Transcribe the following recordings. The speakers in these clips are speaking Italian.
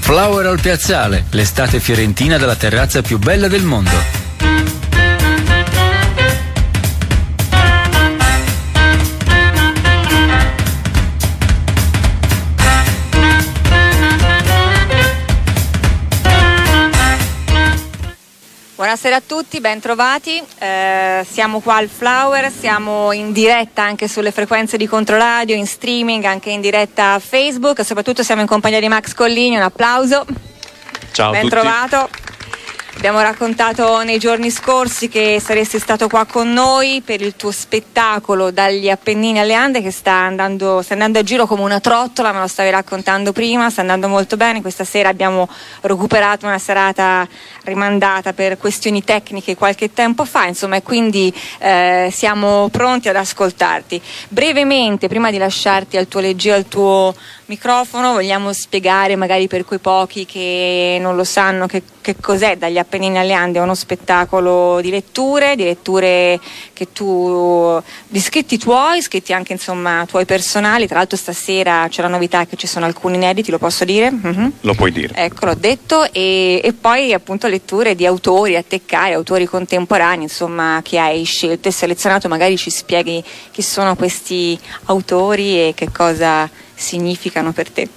Flower al Piazzale, l'estate fiorentina dalla terrazza più bella del mondo. Buonasera a tutti, ben trovati. Siamo qua al Flower, siamo in diretta anche sulle frequenze di Controradio, in streaming, anche in diretta a Facebook, soprattutto siamo in compagnia di Max Collini, un applauso. Ciao a tutti. Ben trovato. Abbiamo raccontato nei giorni scorsi che saresti stato qua con noi per il tuo spettacolo Dagli Appennini alle Ande, che sta andando a giro come una trottola, me lo stavi raccontando prima, sta andando molto bene. Questa sera abbiamo recuperato una serata rimandata per questioni tecniche qualche tempo fa, insomma, e quindi siamo pronti ad ascoltarti. Brevemente, prima di lasciarti al tuo leggio, al tuo microfono, vogliamo spiegare magari per quei pochi che non lo sanno che cos'è Dagli Appennini alle Ande. È uno spettacolo di letture che tu, di scritti tuoi, scritti anche insomma tuoi personali. Tra l'altro stasera c'è la novità che ci sono alcuni inediti, lo posso dire? Mm-hmm. Lo puoi dire. Ecco, l'ho detto, e poi appunto letture di autori a te cari, autori contemporanei, insomma, che hai scelto e selezionato. Magari ci spieghi chi sono questi autori e che cosa significano per te.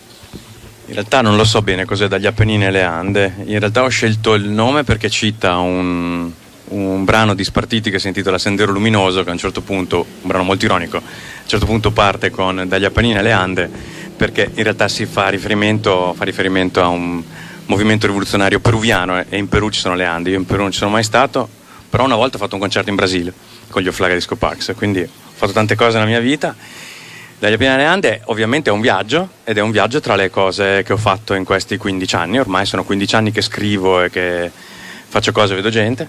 In realtà non lo so bene cos'è Dagli Appennini alle Ande. In realtà ho scelto il nome perché cita un brano di Spartiti che si intitola Sendero Luminoso, che a un certo punto, un brano molto ironico, a un certo punto parte con Dagli Appennini alle Ande, perché in realtà si fa riferimento a un movimento rivoluzionario peruviano, e in Perù ci sono le Ande. Io in Perù non ci sono mai stato, però una volta ho fatto un concerto in Brasile con gli Oflaga Disco Pax, quindi ho fatto tante cose nella mia vita. Dagli Appennini alle Ande ovviamente è un viaggio, ed è un viaggio tra le cose che ho fatto in questi 15 anni. Ormai sono 15 anni che scrivo e che faccio cose e vedo gente,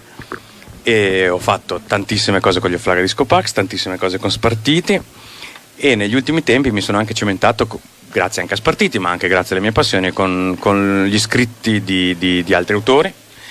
e ho fatto tantissime cose con gli Oflaga Disco Pax, tantissime cose con Spartiti, e negli ultimi tempi mi sono anche cimentato, grazie anche a Spartiti ma anche grazie alle mie passioni, con gli scritti di altri autori.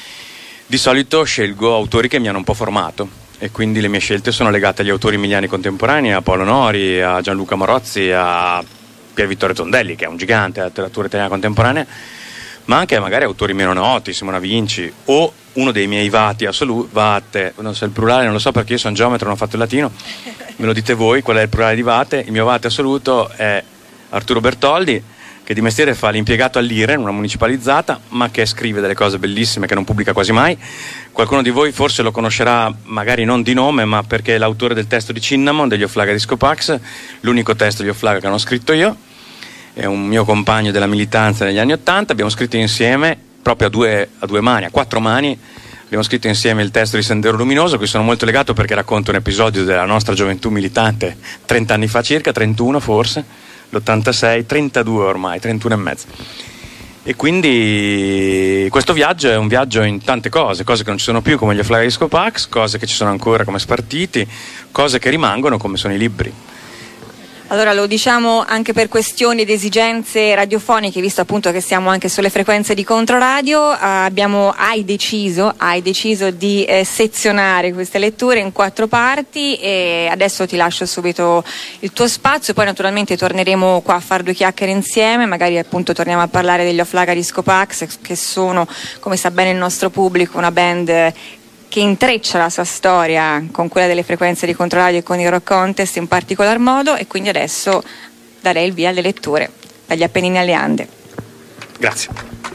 Di solito scelgo autori che mi hanno un po' formato, e quindi le mie scelte sono legate agli autori emiliani contemporanei, a Paolo Nori, a Gianluca Morozzi, a Pier Vittorio Tondelli, che è un gigante della letteratura italiana contemporanea, ma anche magari autori meno noti, Simona Vinci, o uno dei miei vati assoluti, non so il plurale, non lo so perché io sono geometra, non ho fatto il latino, me lo dite voi qual è il plurale di vate. Il mio vate assoluto è Arturo Bertoldi, che di mestiere fa l'impiegato all'IRE, in una municipalizzata, ma che scrive delle cose bellissime che non pubblica quasi mai. Qualcuno di voi forse lo conoscerà, magari non di nome, ma perché è l'autore del testo di Cinnamon degli Oflaga Disco Pax, l'unico testo di Oflaga che non ho scritto io. È un mio compagno della militanza negli anni '80, abbiamo scritto insieme, proprio a quattro mani, abbiamo scritto insieme il testo di Sendero Luminoso, a cui sono molto legato perché racconta un episodio della nostra gioventù militante 30 anni fa circa, 31 forse, l'86, 32 ormai, 31 e mezzo. E quindi questo viaggio è un viaggio in tante cose che non ci sono più come gli Oflaga Disco Pax, cose che ci sono ancora come Spartiti, cose che rimangono come sono i libri. Allora lo diciamo anche per questioni ed esigenze radiofoniche, visto appunto che siamo anche sulle frequenze di Controradio, hai deciso di sezionare queste letture in 4 parti, e adesso ti lascio subito il tuo spazio. Poi naturalmente torneremo qua a fare 2 chiacchiere insieme, magari appunto torniamo a parlare degli Oflaga Disco Pax, che sono, come sa bene il nostro pubblico, una band che intreccia la sua storia con quella delle frequenze di Controradio e con il Rock Contest in particolar modo. E quindi adesso darei il via alle letture Dagli Appennini alle Ande. Grazie.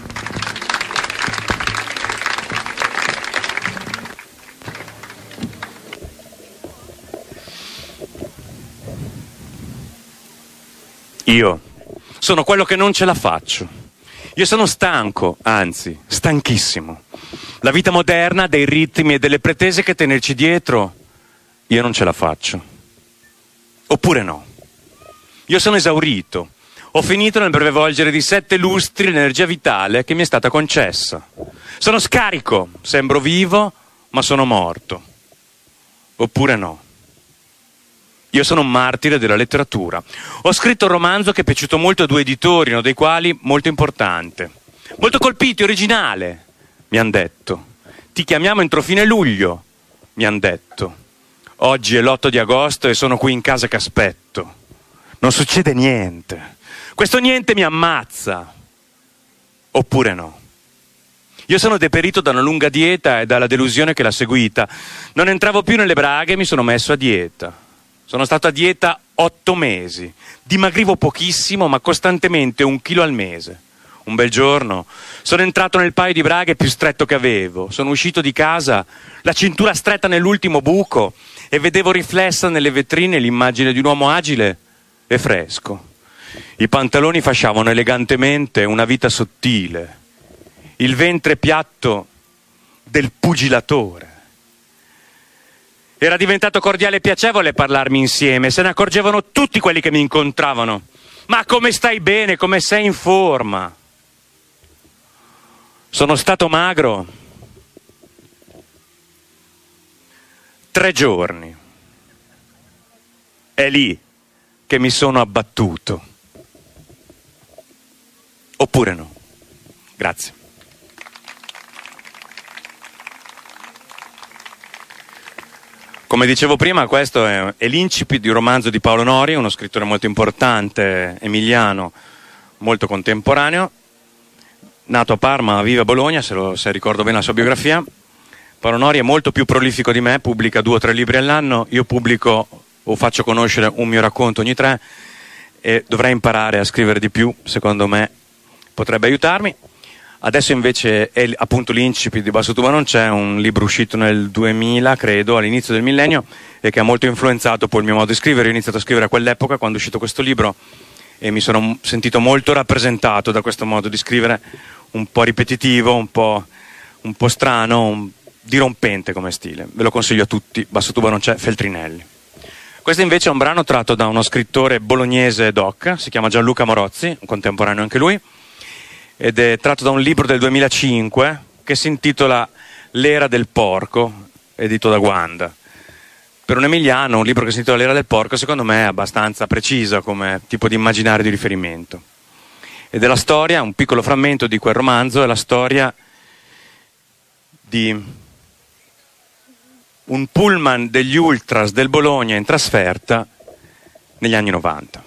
Io sono quello che non ce la faccio. Io sono stanco, anzi, stanchissimo. La vita moderna, dei ritmi e delle pretese che tenerci dietro, io non ce la faccio. Oppure no. Io sono esaurito. Ho finito nel breve volgere di 7 lustri l'energia vitale che mi è stata concessa. Sono scarico, sembro vivo, ma sono morto. Oppure no. Io sono un martire della letteratura. Ho scritto un romanzo che è piaciuto molto a 2 editori, uno dei quali molto importante. Molto colpito, originale, mi han detto. Ti chiamiamo entro fine luglio, mi han detto. Oggi è l'8 di agosto e sono qui in casa che aspetto. Non succede niente. Questo niente mi ammazza. oppure no. Io sono deperito da una lunga dieta e dalla delusione che l'ha seguita. Non entravo più nelle braghe e mi sono messo a dieta. Sono stato a dieta 8 mesi. Dimagrivo pochissimo, ma costantemente 1 chilo al mese. Un bel giorno sono entrato nel paio di braghe più stretto che avevo. Sono uscito di casa, la cintura stretta nell'ultimo buco, e vedevo riflessa nelle vetrine l'immagine di un uomo agile e fresco. I pantaloni fasciavano elegantemente una vita sottile, il ventre piatto del pugilatore. Era diventato cordiale e piacevole parlarmi insieme, se ne accorgevano tutti quelli che mi incontravano. Ma come stai bene, come sei in forma? Sono stato magro 3 giorni. È lì che mi sono abbattuto. Oppure no. Grazie. Come dicevo prima, questo è l'incipit di un romanzo di Paolo Nori, uno scrittore molto importante, emiliano, molto contemporaneo, nato a Parma, vive a Bologna, se ricordo bene la sua biografia. Paolo Nori è molto più prolifico di me, pubblica 2 o 3 libri all'anno, io pubblico o faccio conoscere un mio racconto ogni 3 e dovrei imparare a scrivere di più, secondo me potrebbe aiutarmi. Adesso invece è appunto l'incipit di Basso Tuba non c'è, un libro uscito nel 2000, credo, all'inizio del millennio, e che ha molto influenzato poi il mio modo di scrivere. Io ho iniziato a scrivere a quell'epoca, quando è uscito questo libro, e mi sono sentito molto rappresentato da questo modo di scrivere, un po' ripetitivo, un po' strano, dirompente come stile. Ve lo consiglio a tutti, Basso Tuba non c'è, Feltrinelli. Questo invece è un brano tratto da uno scrittore bolognese doc, si chiama Gianluca Morozzi, un contemporaneo anche lui, ed è tratto da un libro del 2005 che si intitola L'era del porco, edito da Guanda. Per un emiliano un libro che si intitola L'era del porco secondo me è abbastanza preciso come tipo di immaginario di riferimento. Ed è la storia, un piccolo frammento di quel romanzo, è la storia di un pullman degli ultras del Bologna in trasferta negli anni 90.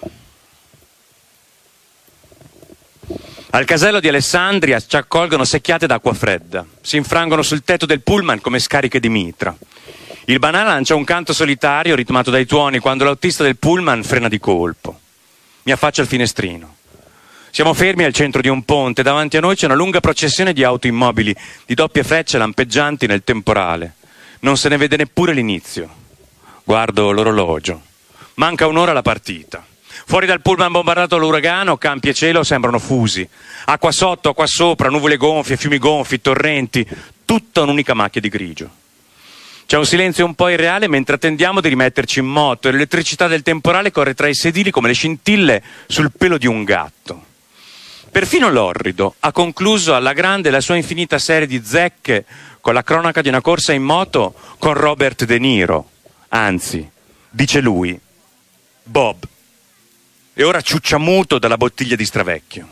Al casello di Alessandria ci accolgono secchiate d'acqua fredda, si infrangono sul tetto del pullman come scariche di mitra. Il banale lancia un canto solitario ritmato dai tuoni quando l'autista del pullman frena di colpo. Mi affaccio al finestrino. Siamo fermi al centro di un ponte, davanti a noi c'è una lunga processione di auto immobili, di doppie frecce lampeggianti nel temporale. Non se ne vede neppure l'inizio. Guardo l'orologio. Manca un'ora alla partita. Fuori dal pullman bombardato dall'uragano, campi e cielo sembrano fusi. Acqua sotto, acqua sopra, nuvole gonfie, fiumi gonfi, torrenti, tutta un'unica macchia di grigio. C'è un silenzio un po' irreale mentre attendiamo di rimetterci in moto e l'elettricità del temporale corre tra i sedili come le scintille sul pelo di un gatto. Perfino l'orrido ha concluso alla grande la sua infinita serie di zecche con la cronaca di una corsa in moto con Robert De Niro. Anzi, dice lui, Bob. E ora ciuccia muto dalla bottiglia di Stravecchio.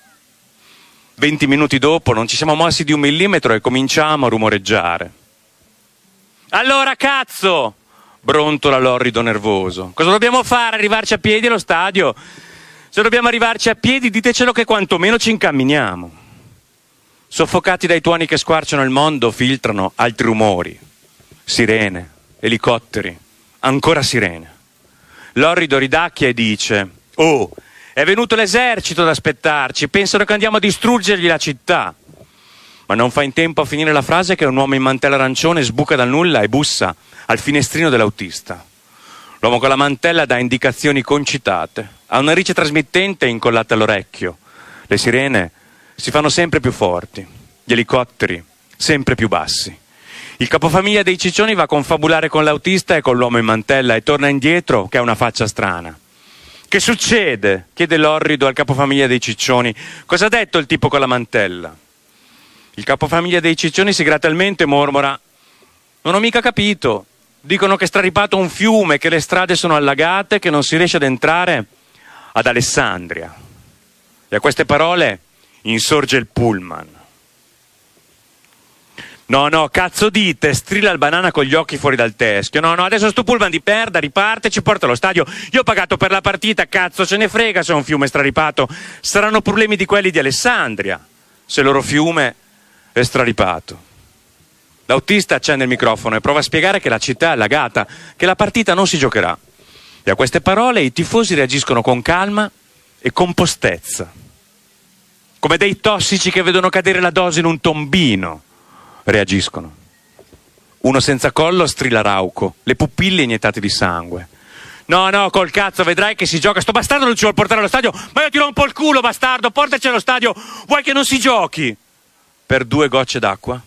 20 minuti dopo non ci siamo mossi di 1 millimetro e cominciamo a rumoreggiare. Allora cazzo! Brontola l'orrido nervoso. Cosa dobbiamo fare? Arrivarci a piedi allo stadio? Se dobbiamo arrivarci a piedi ditecelo che quantomeno ci incamminiamo. Soffocati dai tuoni che squarciano il mondo filtrano altri rumori. Sirene, elicotteri, ancora sirene. L'orrido ridacchia e dice: oh, è venuto l'esercito ad aspettarci, pensano che andiamo a distruggergli la città. Ma non fa in tempo a finire la frase che un uomo in mantello arancione sbuca dal nulla e bussa al finestrino dell'autista. L'uomo con la mantella dà indicazioni concitate, ha una narice trasmittente incollata all'orecchio. Le sirene si fanno sempre più forti, gli elicotteri sempre più bassi. Il capofamiglia dei ciccioni va a confabulare con l'autista e con l'uomo in mantella e torna indietro che ha una faccia strana. Che succede? Chiede l'orrido al capofamiglia dei ciccioni. Cosa ha detto il tipo con la mantella? Il capofamiglia dei ciccioni si gratta il mento e mormora: non ho mica capito. Dicono che è straripato un fiume, che le strade sono allagate, che non si riesce ad entrare ad Alessandria. E a queste parole insorge il pullman. No, cazzo dite, strilla il banana con gli occhi fuori dal teschio. No, adesso sto pullman di perda, riparte e ci porta allo stadio. Io ho pagato per la partita, cazzo ce ne frega se è un fiume straripato. Saranno problemi di quelli di Alessandria. se il loro fiume è straripato. L'autista accende il microfono e prova a spiegare che la città è allagata, che la partita non si giocherà. E a queste parole i tifosi reagiscono con calma e compostezza, come dei tossici che vedono cadere la dose in un tombino. Reagiscono. Uno senza collo strilla rauco, le pupille iniettate di sangue. No, col cazzo, vedrai che si gioca. Sto bastardo non ci vuol portare allo stadio, ma io ti rompo il culo, bastardo, portaci allo stadio. Vuoi che non si giochi? Per 2 gocce d'acqua?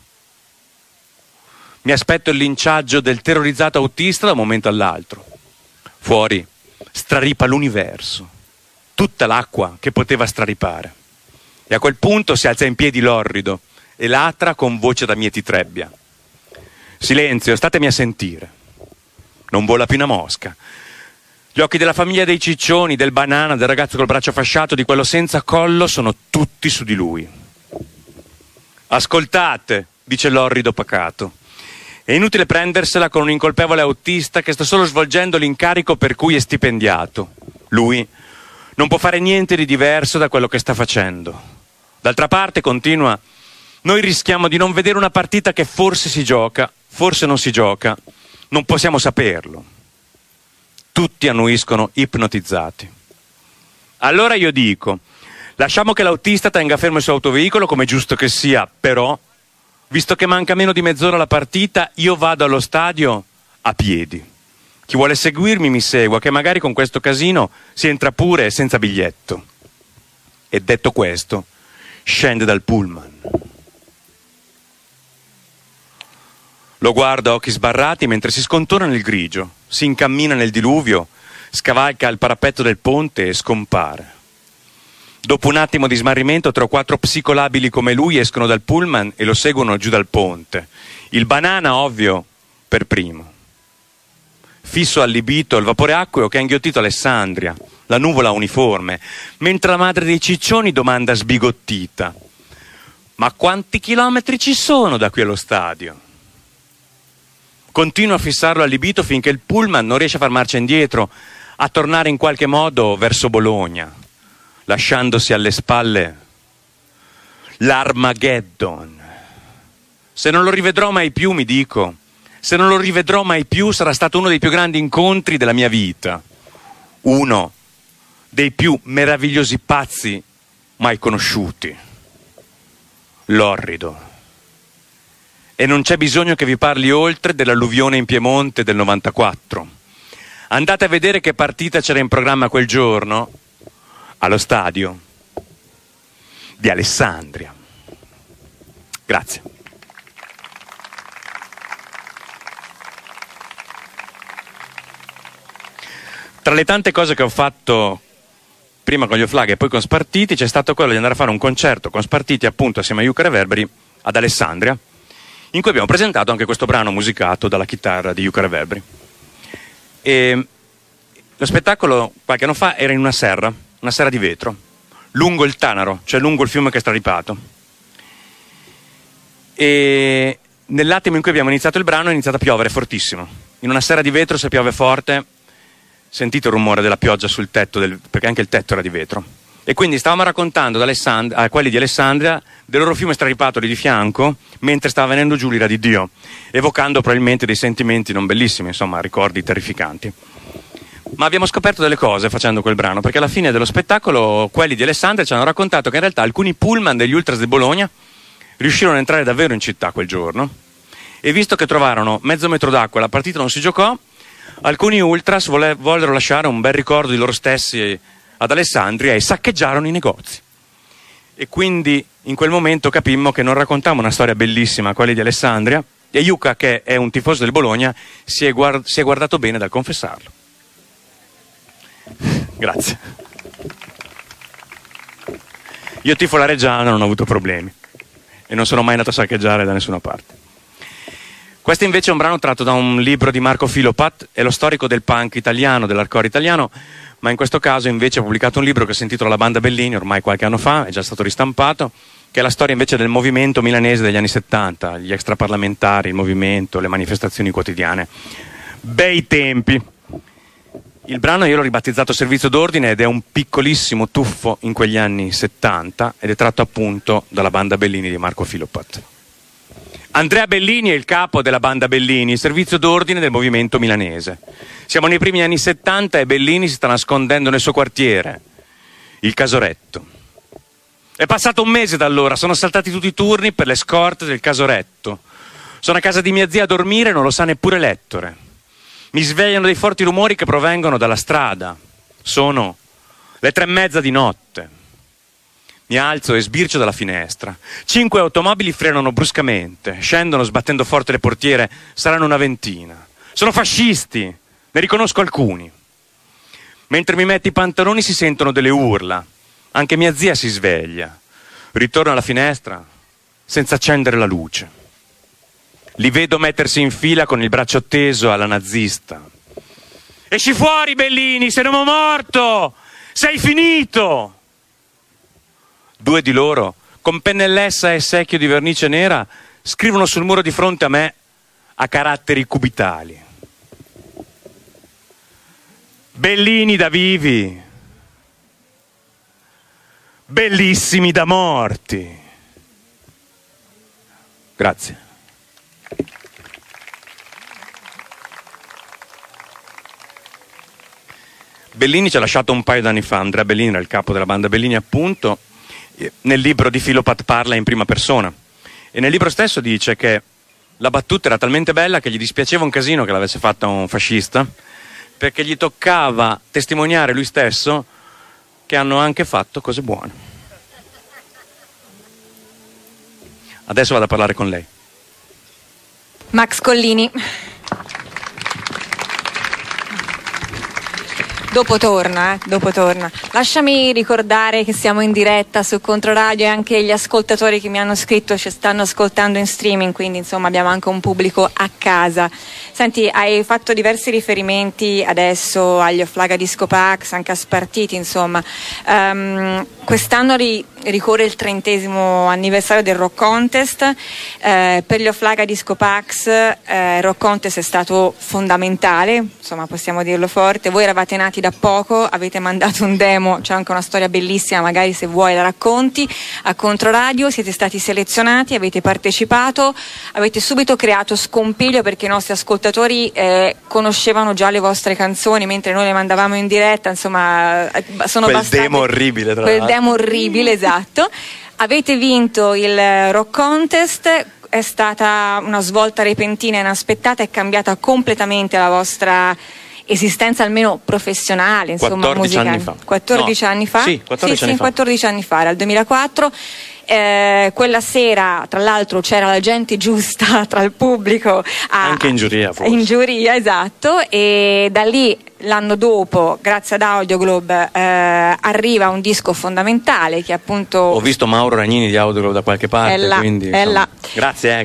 Mi aspetto il linciaggio del terrorizzato autista da un momento all'altro. Fuori straripa l'universo, tutta l'acqua che poteva straripare. E a quel punto si alza in piedi l'orrido e latra con voce da mietitrebbia. Silenzio, statemi a sentire. Non vola più una mosca. Gli occhi della famiglia dei ciccioni, del banana, del ragazzo col braccio fasciato, di quello senza collo, sono tutti su di lui. Ascoltate, dice l'orrido pacato. È inutile prendersela con un incolpevole autista che sta solo svolgendo l'incarico per cui è stipendiato. Lui non può fare niente di diverso da quello che sta facendo. D'altra parte, continua, noi rischiamo di non vedere una partita che forse si gioca, forse non si gioca, non possiamo saperlo. Tutti annuiscono ipnotizzati. Allora io dico, lasciamo che l'autista tenga fermo il suo autoveicolo come giusto che sia, però, visto che manca meno di mezz'ora alla partita, io vado allo stadio a piedi. Chi vuole seguirmi mi segua, che magari con questo casino si entra pure senza biglietto. E detto questo, scende dal pullman. Lo guarda a occhi sbarrati mentre si scontorna nel grigio, si incammina nel diluvio, scavalca il parapetto del ponte e scompare. Dopo un attimo di smarrimento, 3 o 4 psicolabili come lui escono dal pullman e lo seguono giù dal ponte. Il banana, ovvio, per primo. Fisso allibito il vapore acqueo che ha inghiottito Alessandria, la nuvola uniforme, mentre la madre dei ciccioni domanda sbigottita: ma quanti chilometri ci sono da qui allo stadio? Continua a fissarlo allibito finché il pullman non riesce a far marcia indietro, a tornare in qualche modo verso Bologna, lasciandosi alle spalle l'Armageddon. Se non lo rivedrò mai più, mi dico, se non lo rivedrò mai più, sarà stato uno dei più grandi incontri della mia vita, uno dei più meravigliosi pazzi mai conosciuti, l'orrido. E non c'è bisogno che vi parli oltre dell'alluvione in Piemonte del 94. Andate a vedere che partita c'era in programma quel giorno allo stadio di Alessandria. Grazie. Tra le tante cose che ho fatto prima con gli Oflag e poi con Spartiti, c'è stato quello di andare a fare un concerto con Spartiti, appunto assieme a Yuka Reverberi, ad Alessandria, in cui abbiamo presentato anche questo brano musicato dalla chitarra di Yuka Reverberi. E lo spettacolo qualche anno fa era in una serra di vetro, lungo il Tanaro, cioè lungo il fiume che è straripato. E nell'attimo in cui abbiamo iniziato il brano è iniziato a piovere fortissimo. In una serra di vetro, se piove forte, sentite il rumore della pioggia sul tetto, perché anche il tetto era di vetro. E quindi stavamo raccontando a quelli di Alessandria del loro fiume straripato lì di fianco, mentre stava venendo giù l'ira di Dio, evocando probabilmente dei sentimenti non bellissimi, insomma, ricordi terrificanti. Ma abbiamo scoperto delle cose facendo quel brano, perché alla fine dello spettacolo quelli di Alessandria ci hanno raccontato che in realtà alcuni pullman degli Ultras di Bologna riuscirono a entrare davvero in città quel giorno, e visto che trovarono mezzo metro d'acqua e la partita non si giocò, alcuni Ultras vollero lasciare un bel ricordo di loro stessi ad Alessandria e saccheggiarono i negozi. E quindi in quel momento capimmo che non raccontammo una storia bellissima a quelli di Alessandria, e Yuka, che è un tifoso del Bologna, si è guardato bene dal confessarlo. Grazie. Io tifo la Reggiana, non ho avuto problemi e non sono mai andato a saccheggiare da nessuna parte. Questo invece è un brano tratto da un libro di Marco Filopat, è lo storico del punk italiano, dell'hardcore italiano, ma in questo caso invece ha pubblicato un libro che si intitola La Banda Bellini, ormai qualche anno fa, è già stato ristampato, che è la storia invece del movimento milanese degli anni 70, gli extraparlamentari, il movimento, le manifestazioni quotidiane. Bei tempi. Il brano io l'ho ribattezzato Servizio d'Ordine ed è un piccolissimo tuffo in quegli anni 70 ed è tratto appunto dalla banda Bellini di Marco Filopat. Andrea Bellini è il capo della banda Bellini, Servizio d'Ordine del movimento milanese. Siamo nei primi anni 70 e Bellini si sta nascondendo nel suo quartiere, il Casoretto. È passato un mese da allora, sono saltati tutti i turni per le scorte del Casoretto. Sono a casa di mia zia a dormire e non lo sa neppure l'Ettore. Mi svegliano dei forti rumori che provengono dalla strada. Sono le 3:30 di notte. Mi alzo e sbircio dalla finestra. 5 automobili frenano bruscamente, scendono sbattendo forte le portiere, saranno una ventina. Sono fascisti, ne riconosco alcuni. Mentre mi metto i pantaloni si sentono delle urla. Anche mia zia si sveglia. Ritorno alla finestra senza accendere la luce. Li vedo mettersi in fila con il braccio teso alla nazista. Esci fuori, Bellini, sei un uomo morto! Sei finito! 2 di loro, con pennellessa e secchio di vernice nera, scrivono sul muro di fronte a me a caratteri cubitali. Bellini da vivi, bellissimi da morti. Grazie. Bellini ci ha lasciato un paio d'anni fa, Andrea Bellini era il capo della banda Bellini appunto, nel libro di Filopat parla in prima persona e nel libro stesso dice che la battuta era talmente bella che gli dispiaceva un casino che l'avesse fatta un fascista, perché gli toccava testimoniare lui stesso che hanno anche fatto cose buone. Adesso vado a parlare con lei. Max Collini. Dopo torna. Lasciami ricordare che siamo in diretta su Controradio e anche gli ascoltatori che mi hanno scritto ci stanno ascoltando in streaming, quindi insomma abbiamo anche un pubblico a casa. Senti, hai fatto diversi riferimenti adesso agli Oflaga Disco Pax, anche a Spartiti, insomma. Quest'anno ricorre il 30° anniversario del Rock Contest. Per gli Oflaga Disco Pax il Rock Contest è stato fondamentale, insomma possiamo dirlo forte. Voi eravate nati da poco, avete mandato un demo, c'è anche una storia bellissima, magari se vuoi la racconti, a Controradio, siete stati selezionati, avete partecipato, avete subito creato scompiglio perché i nostri ascoltatori conoscevano già le vostre canzoni mentre noi le mandavamo in diretta, insomma sono bastate... Quel demo orribile, tra l'altro. Demo orribile, esatto. Avete vinto il Rock Contest, è stata una svolta repentina e inaspettata, è cambiata completamente la vostra esistenza, almeno professionale, insomma, 14 musicale. anni fa. 14 No. anni fa? Sì, 14 anni fa. 14 anni fa, era il 2004. Quella sera, tra l'altro, c'era la gente giusta tra il pubblico. Anche in giuria, forse. In giuria, esatto. E da lì, l'anno dopo, grazie ad Audioglobe, arriva un disco fondamentale che appunto... Ho visto Mauro Ragnini di Audioglobe da qualche parte, quindi... È là. Grazie.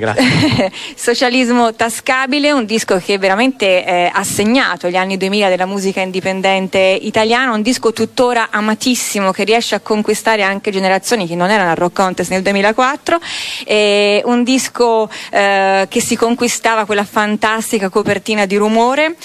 Socialismo tascabile, un disco che veramente ha segnato gli anni 2000 della musica indipendente italiana, un disco tuttora amatissimo che riesce a conquistare anche generazioni che non erano al Rock Contest nel 2004, un disco che si conquistava quella fantastica copertina di Rumore,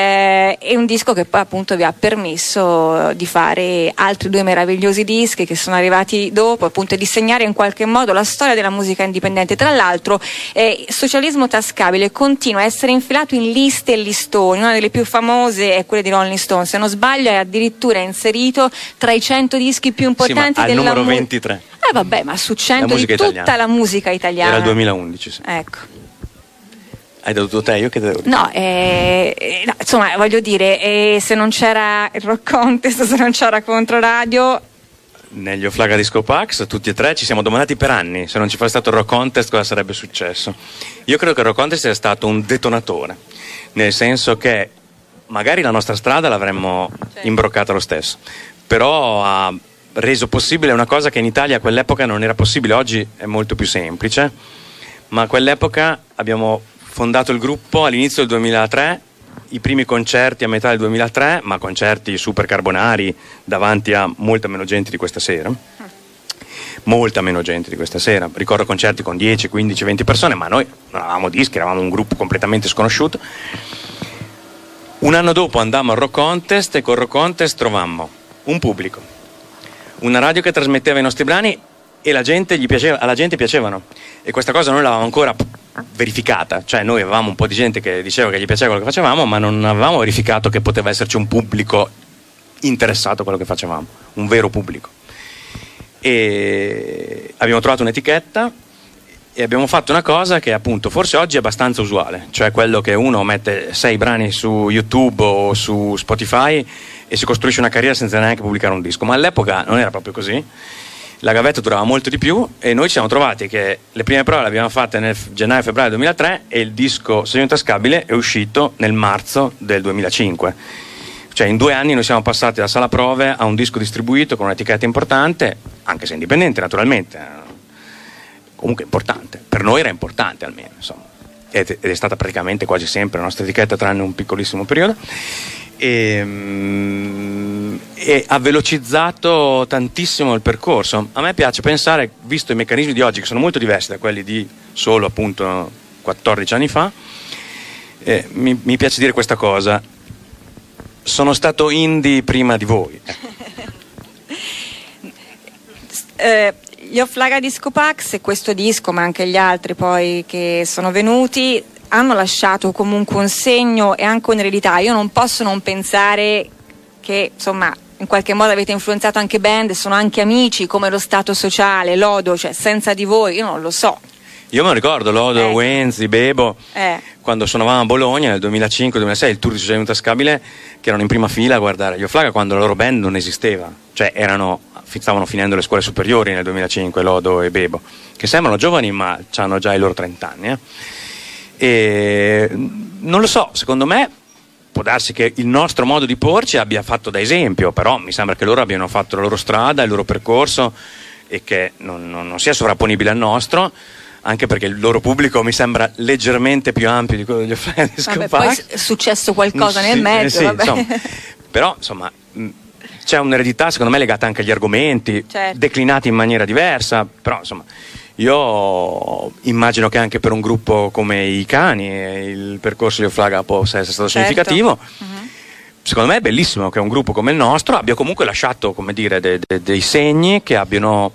e un disco che poi appunto vi ha permesso di fare altri 2 meravigliosi dischi che sono arrivati dopo, appunto, e di segnare in qualche modo la storia della musica indipendente. Tra l'altro Socialismo tascabile continua a essere infilato in liste e listoni, una delle più famose è quella di Rolling Stone, se non sbaglio è addirittura inserito tra i 100 dischi più importanti al della numero 23. Vabbè, ma su 100 di tutta italiana. la musica italiana. Era il 2011, sì. Ecco. Hai dato te, io che devo dire? No, insomma, voglio dire, se non c'era il Rock Contest, se non c'era Controradio... Negli Oflaga Disco Pax, tutti e tre, ci siamo domandati per anni se non ci fosse stato il Rock Contest cosa sarebbe successo. Io credo che il Rock Contest sia stato un detonatore, nel senso che magari la nostra strada l'avremmo imbroccata lo stesso, però ha reso possibile una cosa che in Italia a quell'epoca non era possibile. Oggi è molto più semplice, ma a quell'epoca abbiamo fondato il gruppo all'inizio del 2003, i primi concerti a metà del 2003, ma concerti super carbonari davanti a molta meno gente di questa sera. Molta meno gente di questa sera. Ricordo concerti con 10, 15, 20 persone, ma noi non avevamo dischi, eravamo un gruppo completamente sconosciuto. Un anno dopo andammo al Rock Contest e col Rock Contest trovammo un pubblico, una radio che trasmetteva i nostri brani e alla gente piacevano, e questa cosa non l'avevamo ancora verificata, cioè noi avevamo un po' di gente che diceva che gli piaceva quello che facevamo, ma non avevamo verificato che poteva esserci un pubblico interessato a quello che facevamo, un vero pubblico. E abbiamo trovato un'etichetta e abbiamo fatto una cosa che appunto forse oggi è abbastanza usuale, cioè quello che uno mette 6 brani su YouTube o su Spotify e si costruisce una carriera senza neanche pubblicare un disco, ma all'epoca non era proprio così. La gavetta durava molto di più e noi ci siamo trovati che le prime prove le abbiamo fatte nel gennaio-febbraio 2003 e il disco Segno Intascabile è uscito nel marzo del 2005. Cioè in 2 anni noi siamo passati da sala prove a un disco distribuito con un'etichetta importante, anche se indipendente naturalmente, comunque importante, per noi era importante almeno, insomma, ed è stata praticamente quasi sempre la nostra etichetta tranne un piccolissimo periodo, e ha velocizzato tantissimo il percorso. A me piace pensare, visto i meccanismi di oggi che sono molto diversi da quelli di solo appunto 14 anni fa, mi piace dire questa cosa: sono stato indie prima di voi. Gli Offlaga Disco Pax e questo disco, ma anche gli altri poi che sono venuti, hanno lasciato comunque un segno e anche un'eredità. Io non posso non pensare che insomma in qualche modo avete influenzato anche band, sono anche amici come lo Stato Sociale, Lodo, cioè senza di voi io non lo so. Io me lo ricordo, Lodo, Wenzi, Bebo, quando suonavamo a Bologna nel 2005-2006, il tour di Segno Intascabile, che erano in prima fila a guardare gli Offlaga quando la loro band non esisteva, cioè stavano finendo le scuole superiori nel 2005, Lodo e Bebo, che sembrano giovani ma hanno già i loro 30 anni. E non lo so, secondo me può darsi che il nostro modo di porci abbia fatto da esempio, però mi sembra che loro abbiano fatto la loro strada, il loro percorso, e che non sia sovrapponibile al nostro, anche perché il loro pubblico mi sembra leggermente più ampio di quello degli Offlaga Disco Pax. Poi è successo qualcosa nel mezzo, insomma, però insomma c'è un'eredità secondo me legata anche agli argomenti, certo, declinati in maniera diversa, però insomma io immagino che anche per un gruppo come i Cani il percorso di Offlaga possa essere stato significativo. Secondo me è bellissimo che un gruppo come il nostro abbia comunque lasciato, come dire, dei segni che abbiano,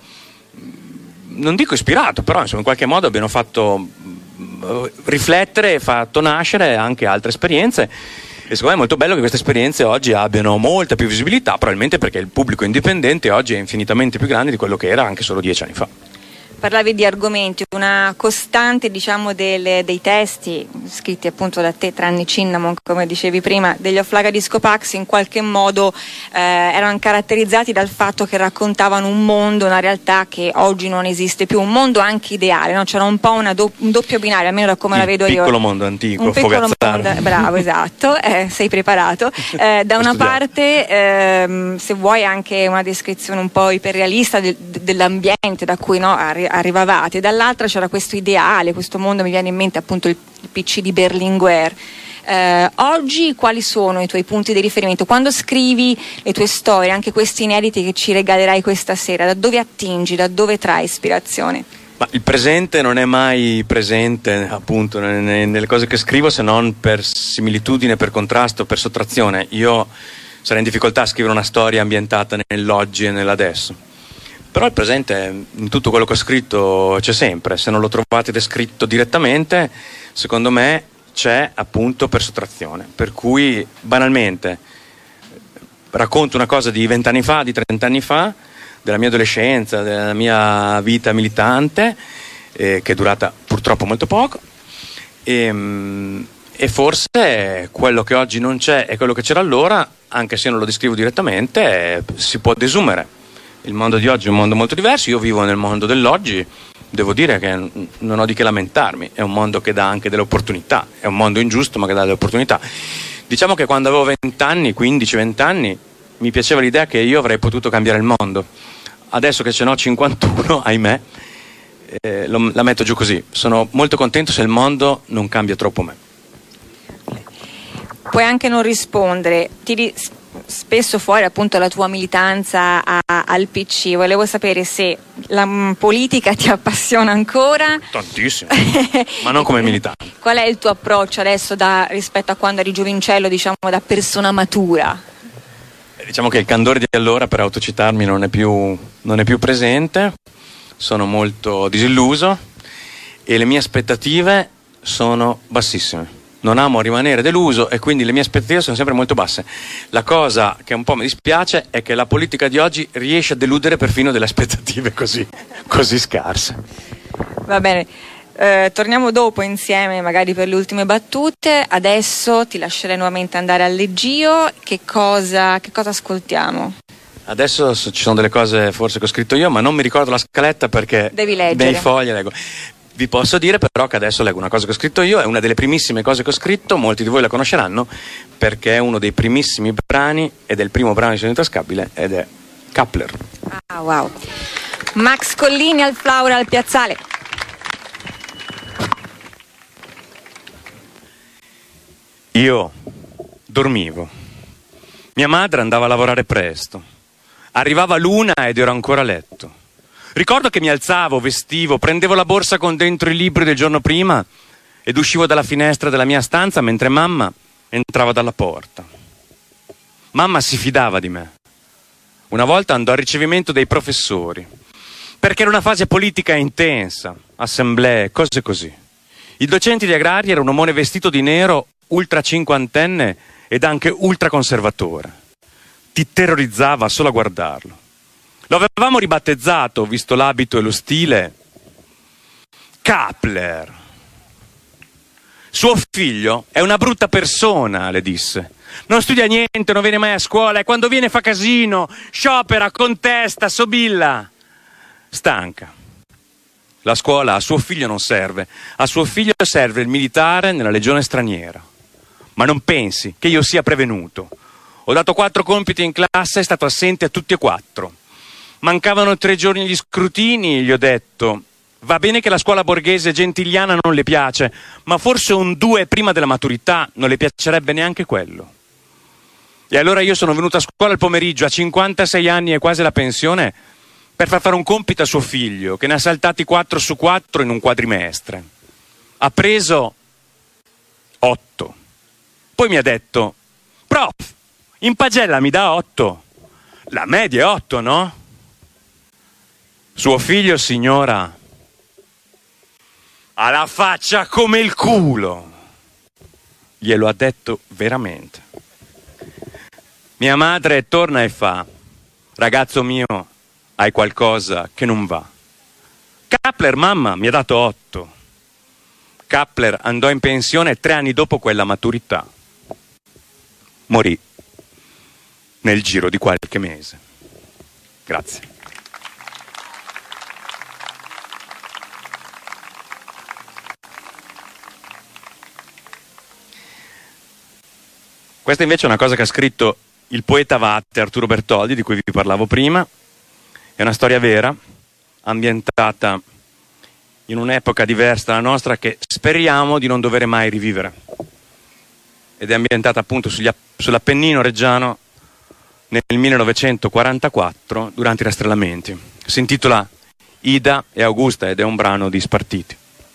non dico ispirato, però insomma in qualche modo abbiano fatto riflettere e fatto nascere anche altre esperienze. E secondo me è molto bello che queste esperienze oggi abbiano molta più visibilità, probabilmente perché il pubblico indipendente oggi è infinitamente più grande di quello che era anche solo 10 anni fa. Parlavi di argomenti, una costante diciamo dei testi scritti appunto da te, tranne Cinnamon come dicevi prima, degli Offlaga Disco Pax in qualche modo erano caratterizzati dal fatto che raccontavano un mondo, una realtà che oggi non esiste più, un mondo anche ideale, no? C'era un po' un doppio binario, almeno da come la vedo io. Un piccolo mondo antico, un piccolo mondo, bravo, esatto, sei preparato. Da una parte se vuoi anche una descrizione un po' iperrealista dell'ambiente da cui arrivavate, dall'altra c'era questo ideale, questo mondo, mi viene in mente appunto il PC di Berlinguer. Oggi quali sono i tuoi punti di riferimento? Quando scrivi le tue storie, anche questi inediti che ci regalerai questa sera, da dove attingi, da dove trai ispirazione? Ma il presente non è mai presente appunto nelle cose che scrivo, se non per similitudine, per contrasto, per sottrazione. Io sarei in difficoltà a scrivere una storia ambientata nell'oggi e nell'adesso. Però il presente in tutto quello che ho scritto c'è sempre, se non lo trovate descritto direttamente, secondo me c'è appunto per sottrazione, per cui banalmente racconto una cosa di 20 anni fa, di 30 anni fa, della mia adolescenza, della mia vita militante, che è durata purtroppo molto poco, e forse quello che oggi non c'è e quello che c'era allora, anche se non lo descrivo direttamente, si può desumere. Il mondo di oggi è un mondo molto diverso, io vivo nel mondo dell'oggi, devo dire che non ho di che lamentarmi, è un mondo che dà anche delle opportunità, è un mondo ingiusto ma che dà delle opportunità. Diciamo che quando avevo 20 anni, 15-20 anni, mi piaceva l'idea che io avrei potuto cambiare il mondo. Adesso che ce n'ho 51, ahimè, la metto giù così. Sono molto contento se il mondo non cambia troppo me. Puoi anche non rispondere, spesso fuori appunto la tua militanza al PC. Volevo sapere se la politica ti appassiona ancora. Tantissimo, ma non come militante. Qual è il tuo approccio adesso rispetto a quando eri giovincello, diciamo da persona matura? Diciamo che il candore di allora, per autocitarmi, non è più presente, sono molto disilluso e le mie aspettative sono bassissime. Non amo rimanere deluso e quindi le mie aspettative sono sempre molto basse. La cosa che un po' mi dispiace è che la politica di oggi riesce a deludere perfino delle aspettative così scarse. Va bene. Torniamo dopo insieme magari per le ultime battute. Adesso ti lascerei nuovamente andare al leggio. Che cosa ascoltiamo? Adesso ci sono delle cose forse che ho scritto io, ma non mi ricordo la scaletta perché devi leggere. Nei fogli leggo. Vi posso dire però che adesso leggo una cosa che ho scritto io, è una delle primissime cose che ho scritto, molti di voi la conosceranno perché è uno dei primissimi brani ed è il primo brano di Sogno Intascabile ed è Kappler. Ah, wow. Max Collini al Flaura al Piazzale. Io dormivo. Mia madre andava a lavorare presto. Arrivava l'una ed ero ancora a letto. Ricordo che mi alzavo, vestivo, prendevo la borsa con dentro i libri del giorno prima ed uscivo dalla finestra della mia stanza mentre mamma entrava dalla porta. Mamma si fidava di me. Una volta andò al ricevimento dei professori, perché era una fase politica intensa, assemblee, cose così. Il docente di agraria era un omone vestito di nero, ultra cinquantenne ed anche ultra conservatore. Ti terrorizzava solo a guardarlo. Lo avevamo ribattezzato, visto l'abito e lo stile, Kappler. Suo figlio è una brutta persona, le disse. Non studia niente, non viene mai a scuola e quando viene fa casino, sciopera, contesta, sobilla. Stanca. La scuola a suo figlio non serve. A suo figlio serve il militare nella legione straniera. Ma non pensi che io sia prevenuto. Ho dato 4 compiti in classe e è stato assente a tutti e 4. Mancavano 3 giorni agli scrutini, gli ho detto. Va bene che la scuola borghese gentiliana non le piace, ma forse un 2 prima della maturità non le piacerebbe neanche quello. E allora io sono venuto a scuola il pomeriggio, a 56 anni e quasi la pensione, per far fare un compito a suo figlio, che ne ha saltati 4 su 4 in un quadrimestre. Ha preso 8. Poi mi ha detto, prof, in pagella mi dà 8. La media è 8, no? Suo figlio, signora, ha la faccia come il culo. Glielo ha detto veramente. Mia madre torna e fa, ragazzo mio, hai qualcosa che non va. Kappler, mamma, mi ha dato 8. Kappler andò in pensione 3 anni dopo quella maturità. Morì nel giro di qualche mese. Grazie. Questa invece è una cosa che ha scritto il poeta Vatte, Arturo Bertoldi, di cui vi parlavo prima. È una storia vera, ambientata in un'epoca diversa dalla nostra che speriamo di non dover mai rivivere. Ed è ambientata appunto sull'Appennino reggiano nel 1944 durante i rastrellamenti. Si intitola Ida e Augusta ed è un brano di Spartiti.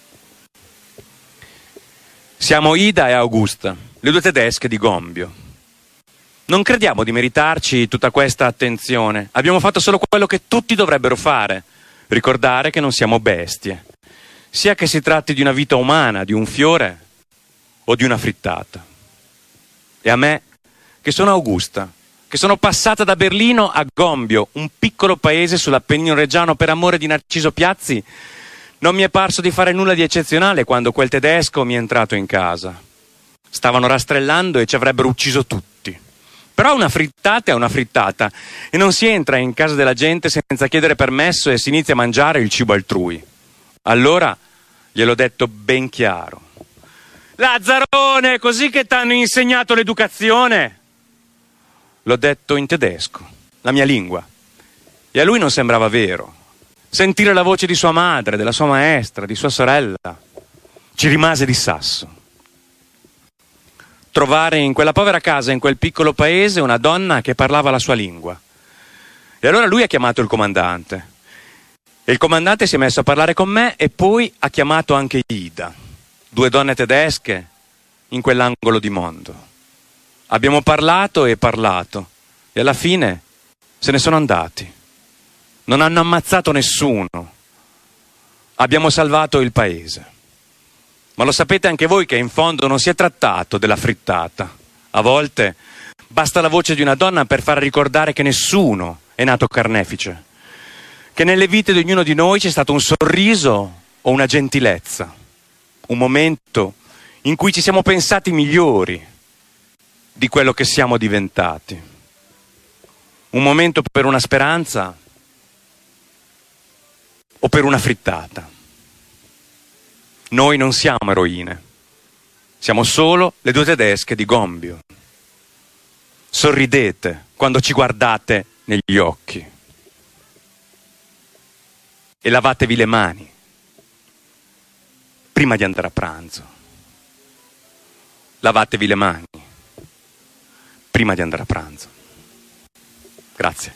Siamo Ida e Augusta, le 2 tedesche di Gombio. Non crediamo di meritarci tutta questa attenzione. Abbiamo fatto solo quello che tutti dovrebbero fare, ricordare che non siamo bestie, sia che si tratti di una vita umana, di un fiore o di una frittata. E a me, che sono Augusta, che sono passata da Berlino a Gombio, un piccolo paese sull'Appennino reggiano per amore di Narciso Piazzi, non mi è parso di fare nulla di eccezionale quando quel tedesco mi è entrato in casa. Stavano rastrellando e ci avrebbero ucciso tutti. Però una frittata è una frittata e non si entra in casa della gente senza chiedere permesso e si inizia a mangiare il cibo altrui. Allora gliel'ho detto ben chiaro. Lazzarone, così che t'hanno insegnato l'educazione? L'ho detto in tedesco, la mia lingua. E a lui non sembrava vero. Sentire la voce di sua madre, della sua maestra, di sua sorella, ci rimase di sasso. trovare in quella povera casa, in quel piccolo paese, una donna che parlava la sua lingua. E allora lui ha chiamato il comandante. E il comandante si è messo a parlare con me e poi ha chiamato anche Ida, 2 donne tedesche in quell'angolo di mondo. Abbiamo parlato e parlato e alla fine se ne sono andati. Non hanno ammazzato nessuno. Abbiamo salvato il paese. Ma lo sapete anche voi che in fondo non si è trattato della frittata. A volte basta la voce di una donna per far ricordare che nessuno è nato carnefice, che nelle vite di ognuno di noi c'è stato un sorriso o una gentilezza, un momento in cui ci siamo pensati migliori di quello che siamo diventati, un momento per una speranza o per una frittata. Noi non siamo eroine, siamo solo le 2 tedesche di Gombio. Sorridete quando ci guardate negli occhi e lavatevi le mani prima di andare a pranzo. Lavatevi le mani prima di andare a pranzo. Grazie.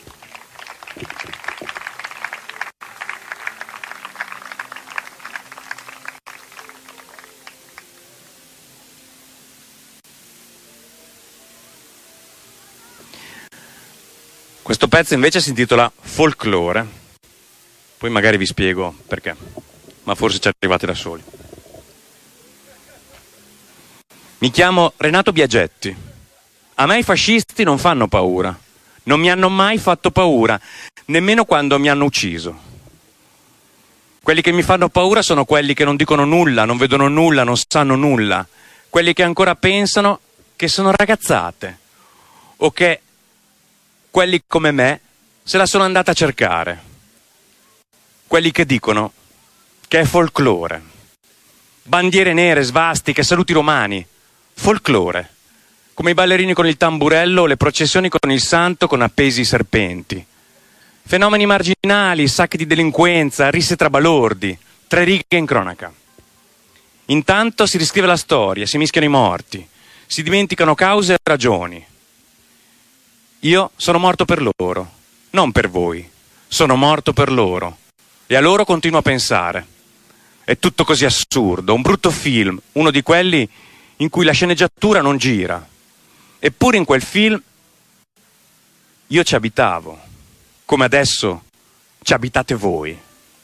Questo pezzo invece si intitola Folklore, poi magari vi spiego perché, ma forse ci arrivate da soli. Mi chiamo Renato Biagetti. A me i fascisti non fanno paura, non mi hanno mai fatto paura, nemmeno quando mi hanno ucciso. Quelli che mi fanno paura sono quelli che non dicono nulla, non vedono nulla, non sanno nulla, quelli che ancora pensano che sono ragazzate o che quelli come me se la sono andata a cercare. Quelli che dicono che è folklore. Bandiere nere, svastiche, saluti romani. Folklore. Come i ballerini con il tamburello o le processioni con il santo con appesi i serpenti. Fenomeni marginali, sacchi di delinquenza, risse tra balordi. 3 righe in cronaca. Intanto si riscrive la storia, si mischiano i morti, si dimenticano cause e ragioni. Io sono morto per loro, non per voi. Sono morto per loro. E a loro continuo a pensare. È tutto così assurdo, un brutto film, uno di quelli in cui la sceneggiatura non gira. Eppure in quel film io ci abitavo, come adesso ci abitate voi.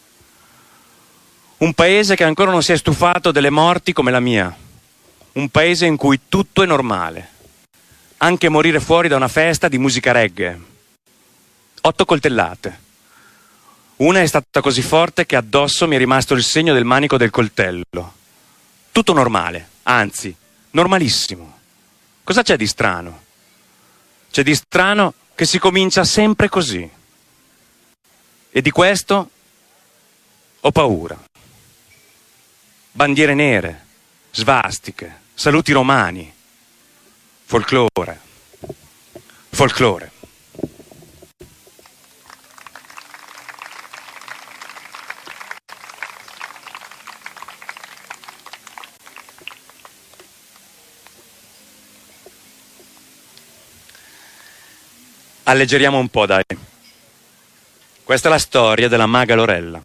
Un paese che ancora non si è stufato delle morti come la mia. Un paese in cui tutto è normale. Anche morire fuori da una festa di musica reggae. 8 coltellate. Una è stata così forte che addosso mi è rimasto il segno del manico del coltello. Tutto normale, anzi, normalissimo. Cosa c'è di strano? C'è di strano che si comincia sempre così. E di questo ho paura. Bandiere nere, svastiche, saluti romani. Folklore. Folklore. Alleggeriamo un po', dai. Questa è la storia della maga Lorella.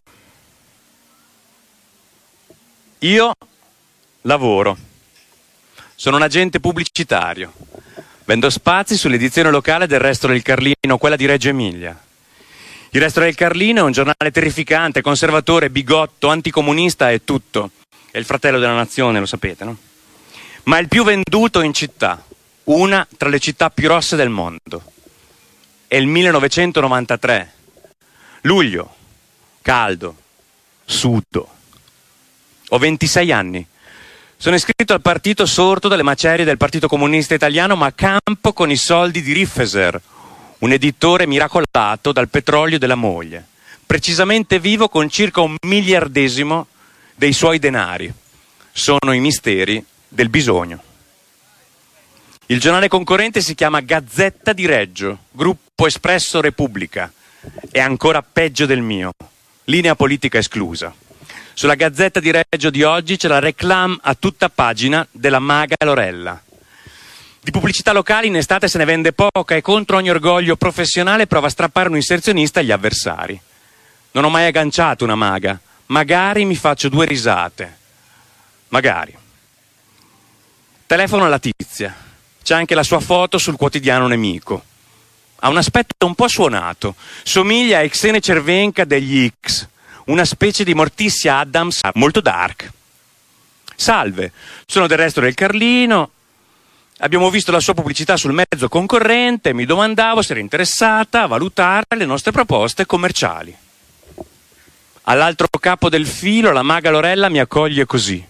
Io lavoro. Sono un agente pubblicitario. Vendo spazi sull'edizione locale del Resto del Carlino, quella di Reggio Emilia. Il Resto del Carlino è un giornale terrificante, conservatore, bigotto, anticomunista e tutto. È il fratello della nazione, lo sapete, no? Ma è il più venduto in città, una tra le città più rosse del mondo. È il 1993. Luglio, caldo, sudo. Ho 26 anni. Sono iscritto al partito sorto dalle macerie del Partito Comunista Italiano, ma campo con i soldi di Rifeser, un editore miracolato dal petrolio della moglie, precisamente vivo con circa 1 miliardesimo dei suoi denari. Sono i misteri del bisogno. Il giornale concorrente si chiama Gazzetta di Reggio, gruppo Espresso Repubblica. È ancora peggio del mio. Linea politica esclusa. Sulla Gazzetta di Reggio di oggi c'è la reclame a tutta pagina della maga Lorella. Di pubblicità locali in estate se ne vende poca e contro ogni orgoglio professionale prova a strappare un inserzionista agli avversari. Non ho mai agganciato una maga. Magari mi faccio 2 risate. Magari. Telefono alla tizia. C'è anche la sua foto sul quotidiano nemico. Ha un aspetto un po' suonato. Somiglia a Xene Cervenka degli X. Una specie di Morticia Addams molto dark. Salve, sono del Resto del Carlino. Abbiamo visto la sua pubblicità sul mezzo concorrente e mi domandavo se era interessata a valutare le nostre proposte commerciali. All'altro capo del filo la maga Lorella mi accoglie così.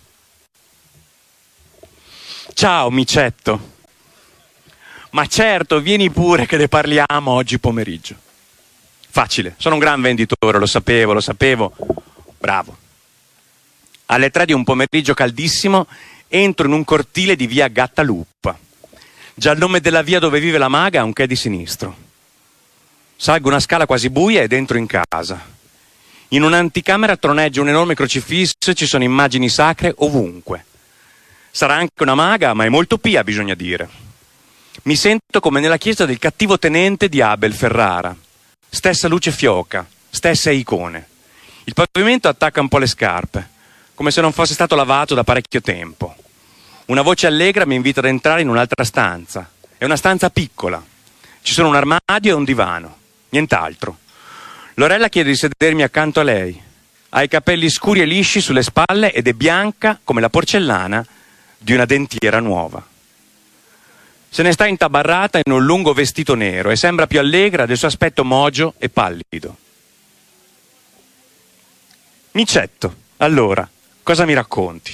Ciao, micetto. Ma certo, vieni pure che ne parliamo oggi pomeriggio. Facile, sono un gran venditore, lo sapevo. Bravo. Alle 3 di un pomeriggio caldissimo entro in un cortile di via Gattaluppa. Già il nome della via dove vive la maga ha un che di sinistro. Salgo una scala quasi buia ed entro in casa. In un'anticamera troneggia un enorme crocifisso e ci sono immagini sacre ovunque. Sarà anche una maga, ma è molto pia, bisogna dire. Mi sento come nella chiesa del cattivo tenente di Abel Ferrara. Stessa luce fioca, stesse icone. Il pavimento attacca un po' le scarpe, come se non fosse stato lavato da parecchio tempo. Una voce allegra mi invita ad entrare in un'altra stanza. È una stanza piccola. Ci sono un armadio e un divano, nient'altro. Lorella chiede di sedermi accanto a lei. Ha i capelli scuri e lisci sulle spalle ed è bianca come la porcellana di una dentiera nuova. Se ne sta intabarrata in un lungo vestito nero e sembra più allegra del suo aspetto mogio e pallido. Micetto, allora, cosa mi racconti?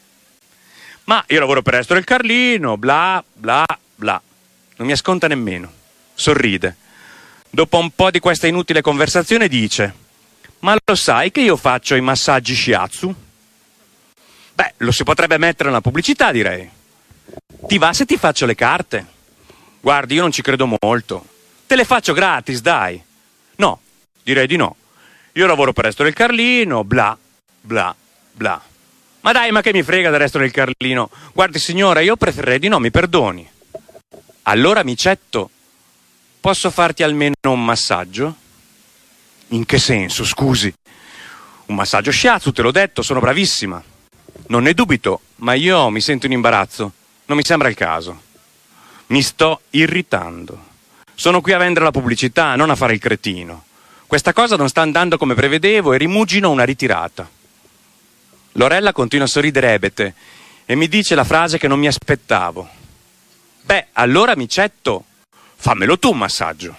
Ma io lavoro per Resto del Carlino, bla bla bla. Non mi ascolta nemmeno. Sorride. Dopo un po' di questa inutile conversazione dice: ma lo sai che io faccio i massaggi shiatsu? Beh, lo si potrebbe mettere nella pubblicità, direi. Ti va se ti faccio le carte? Guardi, io non ci credo molto. Te le faccio gratis, dai. No, direi di no. Io lavoro per Resto del Carlino, bla bla bla. Ma dai, ma che mi frega del Resto del Carlino? Guardi signora, io preferirei di no, mi perdoni. Allora, micetto, posso farti almeno un massaggio? In che senso, scusi? Un massaggio shiatsu, te l'ho detto, sono bravissima. Non ne dubito, ma io mi sento in imbarazzo. Non mi sembra il caso. Mi sto irritando. Sono qui a vendere la pubblicità, non a fare il cretino. Questa cosa non sta andando come prevedevo e rimugino una ritirata. Lorella continua a sorridere ebete e mi dice la frase che non mi aspettavo. Beh, allora micetto, fammelo tu un massaggio.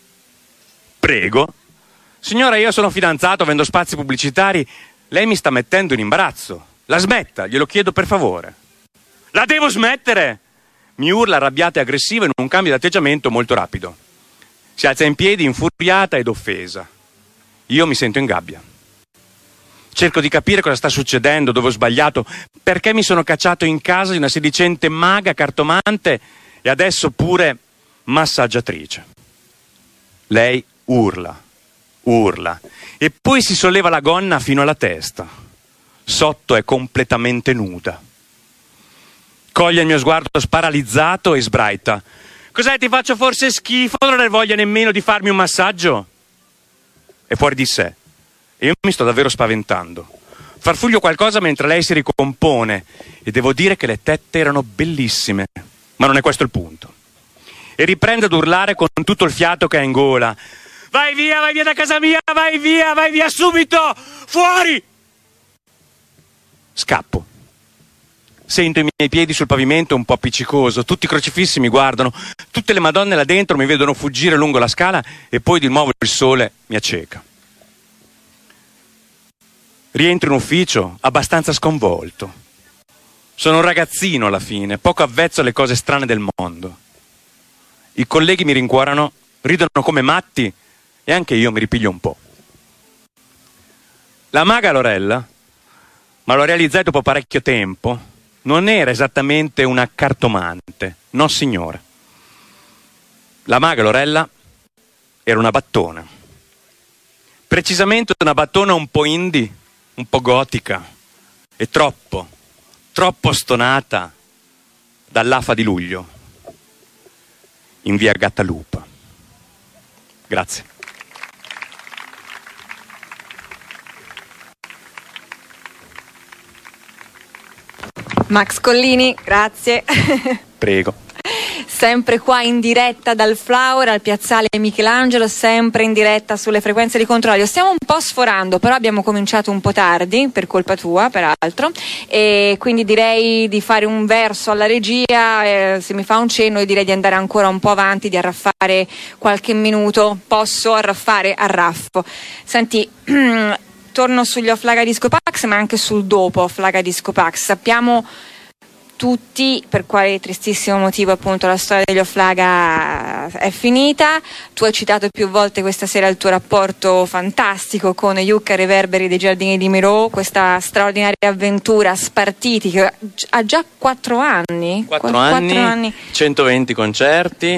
Prego. Signora, io sono fidanzato, vendo spazi pubblicitari, lei mi sta mettendo in imbarazzo. La smetta, glielo chiedo per favore. La devo smettere! Mi urla arrabbiata e aggressiva in un cambio di atteggiamento molto rapido. Si alza in piedi, infuriata ed offesa. Io mi sento in gabbia. Cerco di capire cosa sta succedendo, dove ho sbagliato, perché mi sono cacciato in casa di una sedicente maga cartomante e adesso pure massaggiatrice. Lei urla e poi si solleva la gonna fino alla testa. Sotto è completamente nuda. Coglie il mio sguardo sparalizzato e sbraita. Cos'è, ti faccio forse schifo? Non hai voglia nemmeno di farmi un massaggio? È fuori di sé. E io mi sto davvero spaventando. Farfuglio qualcosa mentre lei si ricompone e devo dire che le tette erano bellissime, ma non è questo il punto. E riprende ad urlare con tutto il fiato che ha in gola. Vai via da casa mia, vai via subito, fuori! Scappo. Sento i miei piedi sul pavimento un po' appiccicoso, tutti i crocifissi mi guardano, tutte le madonne là dentro mi vedono fuggire lungo la scala e poi di nuovo il sole mi acceca. Rientro in ufficio abbastanza sconvolto. Sono un ragazzino alla fine, poco avvezzo alle cose strane del mondo. I colleghi mi rincuorano, ridono come matti e anche io mi ripiglio un po'. La maga Lorella, ma l'ho realizzato dopo parecchio tempo, non era esattamente una cartomante, no signore. La maga Lorella era una battona. Precisamente una battona un po' indie, un po' gotica e troppo stonata dall'afa di luglio. in via Gattalupa. Grazie. Max Collini, grazie. Prego. Sempre qua in diretta dal Flower al piazzale Michelangelo, sempre in diretta sulle frequenze di controllo. Stiamo un po' sforando, però abbiamo cominciato un po' tardi, per colpa tua peraltro, e quindi direi di fare un verso alla regia, se mi fa un cenno io direi di andare ancora un po' avanti, di arraffare qualche minuto. Posso arraffare? Arraffo. Senti, torno sugli Off Laga Disco Pax, ma anche sul dopo Off Laga Disco Pax. Sappiamo tutti per quale tristissimo motivo appunto la storia degli Off Laga è finita. Tu hai citato più volte questa sera il tuo rapporto fantastico con Yucca Reverberi dei Giardini di Miro, questa straordinaria avventura Spartiti che ha già 4 anni. 4 anni, 120 concerti,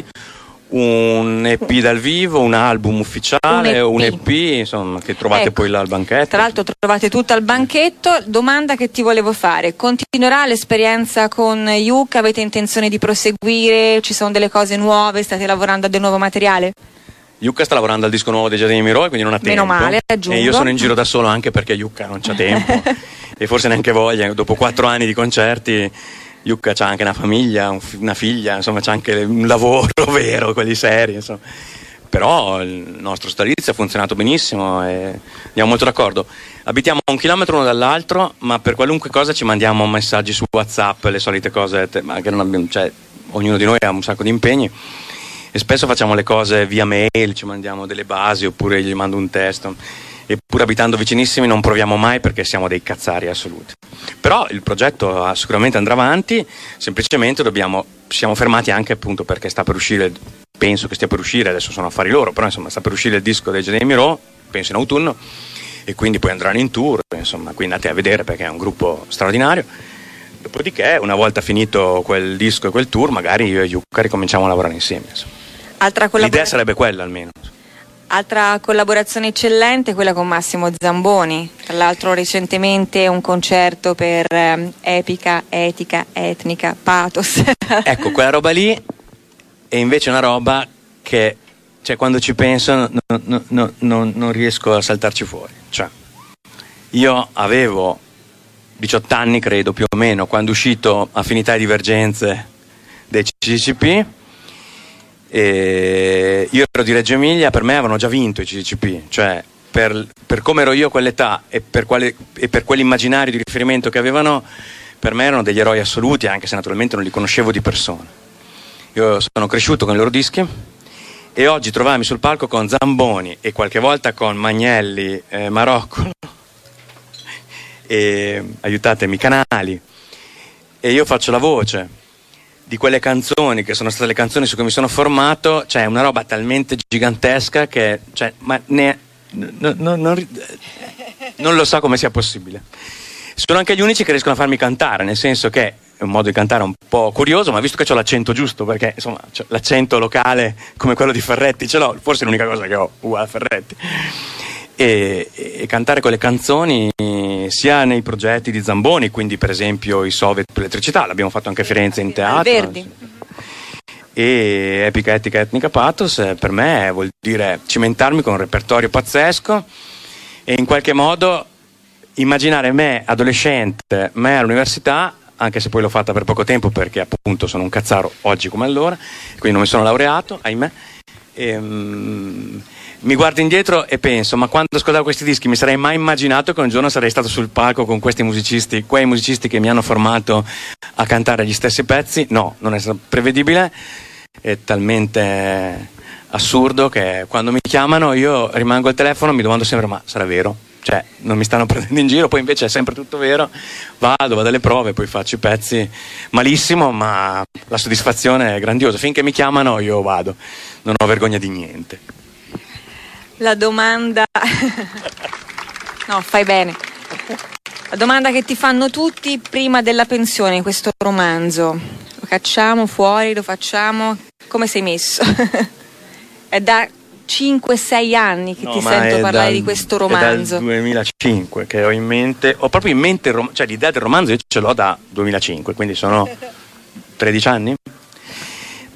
un EP dal vivo, un album ufficiale, un EP insomma, che trovate poi là al banchetto. Tra l'altro trovate tutto al banchetto. Domanda che ti volevo fare: continuerà l'esperienza con Yucca? Avete intenzione di proseguire? Ci sono delle cose nuove? State lavorando a del nuovo materiale? Yucca sta lavorando al disco nuovo dei Giardini di Miro, quindi non ha tempo. Meno male, aggiungo. E io sono in giro da solo anche perché Yucca non c'ha tempo e forse neanche voglia. Dopo 4 anni di concerti Yucca c'ha anche una famiglia, una figlia, insomma c'ha anche un lavoro vero, quelli seri, insomma. Però il nostro sodalizio ha funzionato benissimo e andiamo molto d'accordo. Abitiamo a 1 chilometro uno dall'altro, ma per qualunque cosa ci mandiamo messaggi su WhatsApp, le solite cose, ma che non abbiamo, cioè, ognuno di noi ha un sacco di impegni e spesso facciamo le cose via mail, ci mandiamo delle basi oppure gli mando un testo. Eppure abitando vicinissimi non proviamo mai perché siamo dei cazzari assoluti. Però il progetto sicuramente andrà avanti, semplicemente ci siamo fermati anche appunto perché sta per uscire, penso che stia per uscire, adesso sono affari loro, però insomma sta per uscire il disco dei Giardini di Miro, penso in autunno, e quindi poi andranno in tour, insomma, quindi andate a vedere perché è un gruppo straordinario. Dopodiché, una volta finito quel disco e quel tour, magari io e Yucca ricominciamo a lavorare insieme. L'idea sarebbe quella almeno. Altra collaborazione eccellente, quella con Massimo Zamboni, tra l'altro recentemente un concerto per Epica, Etica, Etnica, Pathos. Ecco, quella roba lì è invece una roba che, cioè, quando ci penso non riesco a saltarci fuori. Cioè, io avevo 18 anni, credo, più o meno, quando è uscito Affinità e Divergenze dei CCCP. E io ero di Reggio Emilia, per me avevano già vinto i CCCP, cioè per come ero io a quell'età e per quell'immaginario di riferimento che avevano, per me erano degli eroi assoluti, anche se naturalmente non li conoscevo di persona. Io sono cresciuto con i loro dischi e oggi trovarmi sul palco con Zamboni e qualche volta con Magnelli, Marocco e aiutatemi, Canali, e io faccio la voce di quelle canzoni che sono state le canzoni su cui mi sono formato, cioè una roba talmente gigantesca che, cioè, ma non lo so come sia possibile. Sono anche gli unici che riescono a farmi cantare, nel senso che è un modo di cantare un po' curioso, ma visto che ho l'accento giusto, perché insomma l'accento locale come quello di Ferretti ce l'ho, forse è l'unica cosa che ho uguale a Ferretti. E cantare quelle canzoni sia nei progetti di Zamboni, quindi per esempio i Soviet per l'elettricità, l'abbiamo fatto anche a Firenze in teatro, Verdi. E Epica, Etica, Etnica, Pathos per me vuol dire cimentarmi con un repertorio pazzesco e in qualche modo immaginare me adolescente, me all'università, anche se poi l'ho fatta per poco tempo perché appunto sono un cazzaro oggi come allora, quindi non mi sono laureato, ahimè. Mi guardo indietro e penso, ma quando ascoltavo questi dischi mi sarei mai immaginato che un giorno sarei stato sul palco con quei musicisti che mi hanno formato a cantare gli stessi pezzi? No, non è stato prevedibile, è talmente assurdo che quando mi chiamano io rimango al telefono e mi domando sempre, ma sarà vero? Cioè, non mi stanno prendendo in giro? Poi invece è sempre tutto vero, vado alle prove, poi faccio i pezzi malissimo, ma la soddisfazione è grandiosa, finché mi chiamano io vado, non ho vergogna di niente. La domanda no, fai bene. La domanda che ti fanno tutti prima della pensione in questo romanzo: lo cacciamo fuori, lo facciamo? Come sei messo? È da 5-6 anni che ti sento parlare di questo romanzo. È dal 2005 che ho in mente, cioè l'idea del romanzo io ce l'ho da 2005, quindi sono 13 anni.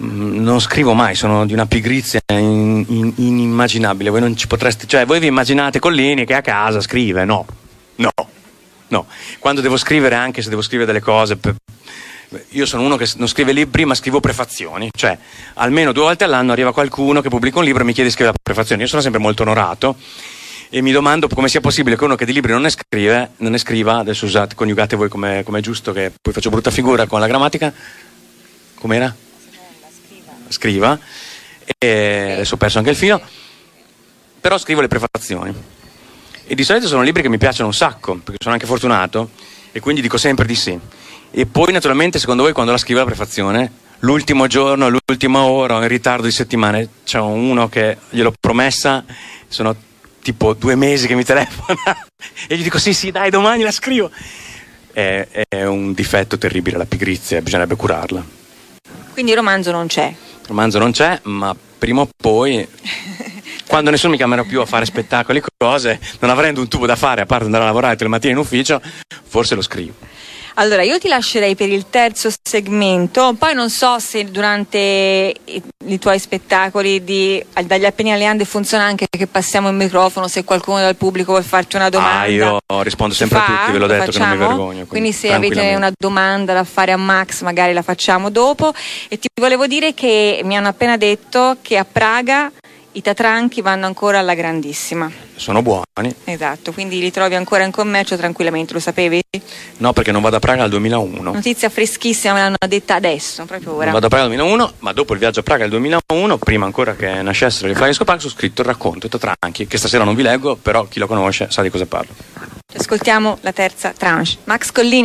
Non scrivo mai, sono di una pigrizia inimmaginabile. Voi non ci potreste, cioè voi vi immaginate Collini che a casa scrive? No. Quando devo scrivere, anche se devo scrivere delle cose, io sono uno che non scrive libri ma scrivo prefazioni, cioè almeno 2 volte all'anno arriva qualcuno che pubblica un libro e mi chiede di scrivere la prefazione. Io sono sempre molto onorato e mi domando come sia possibile che uno che di libri non ne scriva, adesso coniugate voi come è giusto, che poi faccio brutta figura con la grammatica. Com'era? Scriva, e adesso ho perso anche il filo, però scrivo le prefazioni e di solito sono libri che mi piacciono un sacco perché sono anche fortunato e quindi dico sempre di sì. E poi naturalmente, secondo voi, quando la scrivo la prefazione, l'ultimo giorno, l'ultima ora, in ritardo di settimane, c'è uno che gliel'ho promessa, sono tipo 2 mesi che mi telefona e gli dico sì dai, domani la scrivo. È un difetto terribile, la pigrizia, bisognerebbe curarla. Quindi il romanzo non c'è? Il romanzo non c'è, ma prima o poi, quando nessuno mi chiamerà più a fare spettacoli e cose, non avendo un tubo da fare a parte andare a lavorare tutte le mattine in ufficio, forse lo scrivo. Allora, io ti lascerei per il terzo segmento, poi non so se durante i tuoi spettacoli dagli Appennini alle Ande funziona anche che passiamo il microfono, se qualcuno dal pubblico vuole farci una domanda. Io rispondo sempre a tutti, ve l'ho detto, che non mi vergogno. Quindi se avete una domanda da fare a Max magari la facciamo dopo. E ti volevo dire che mi hanno appena detto che a Praga i Tatranchi vanno ancora alla grandissima. Sono buoni. Esatto, quindi li trovi ancora in commercio tranquillamente, lo sapevi? No, perché non vado a Praga dal 2001. Notizia freschissima, me l'hanno detta adesso, proprio ora. Non vado a Praga dal 2001, ma dopo il viaggio a Praga del 2001, prima ancora che nascessero le Flying Scopax, ho scritto il racconto Tatranchi, che stasera non vi leggo, però chi lo conosce sa di cosa parlo. Ascoltiamo la terza tranche. Max Collini.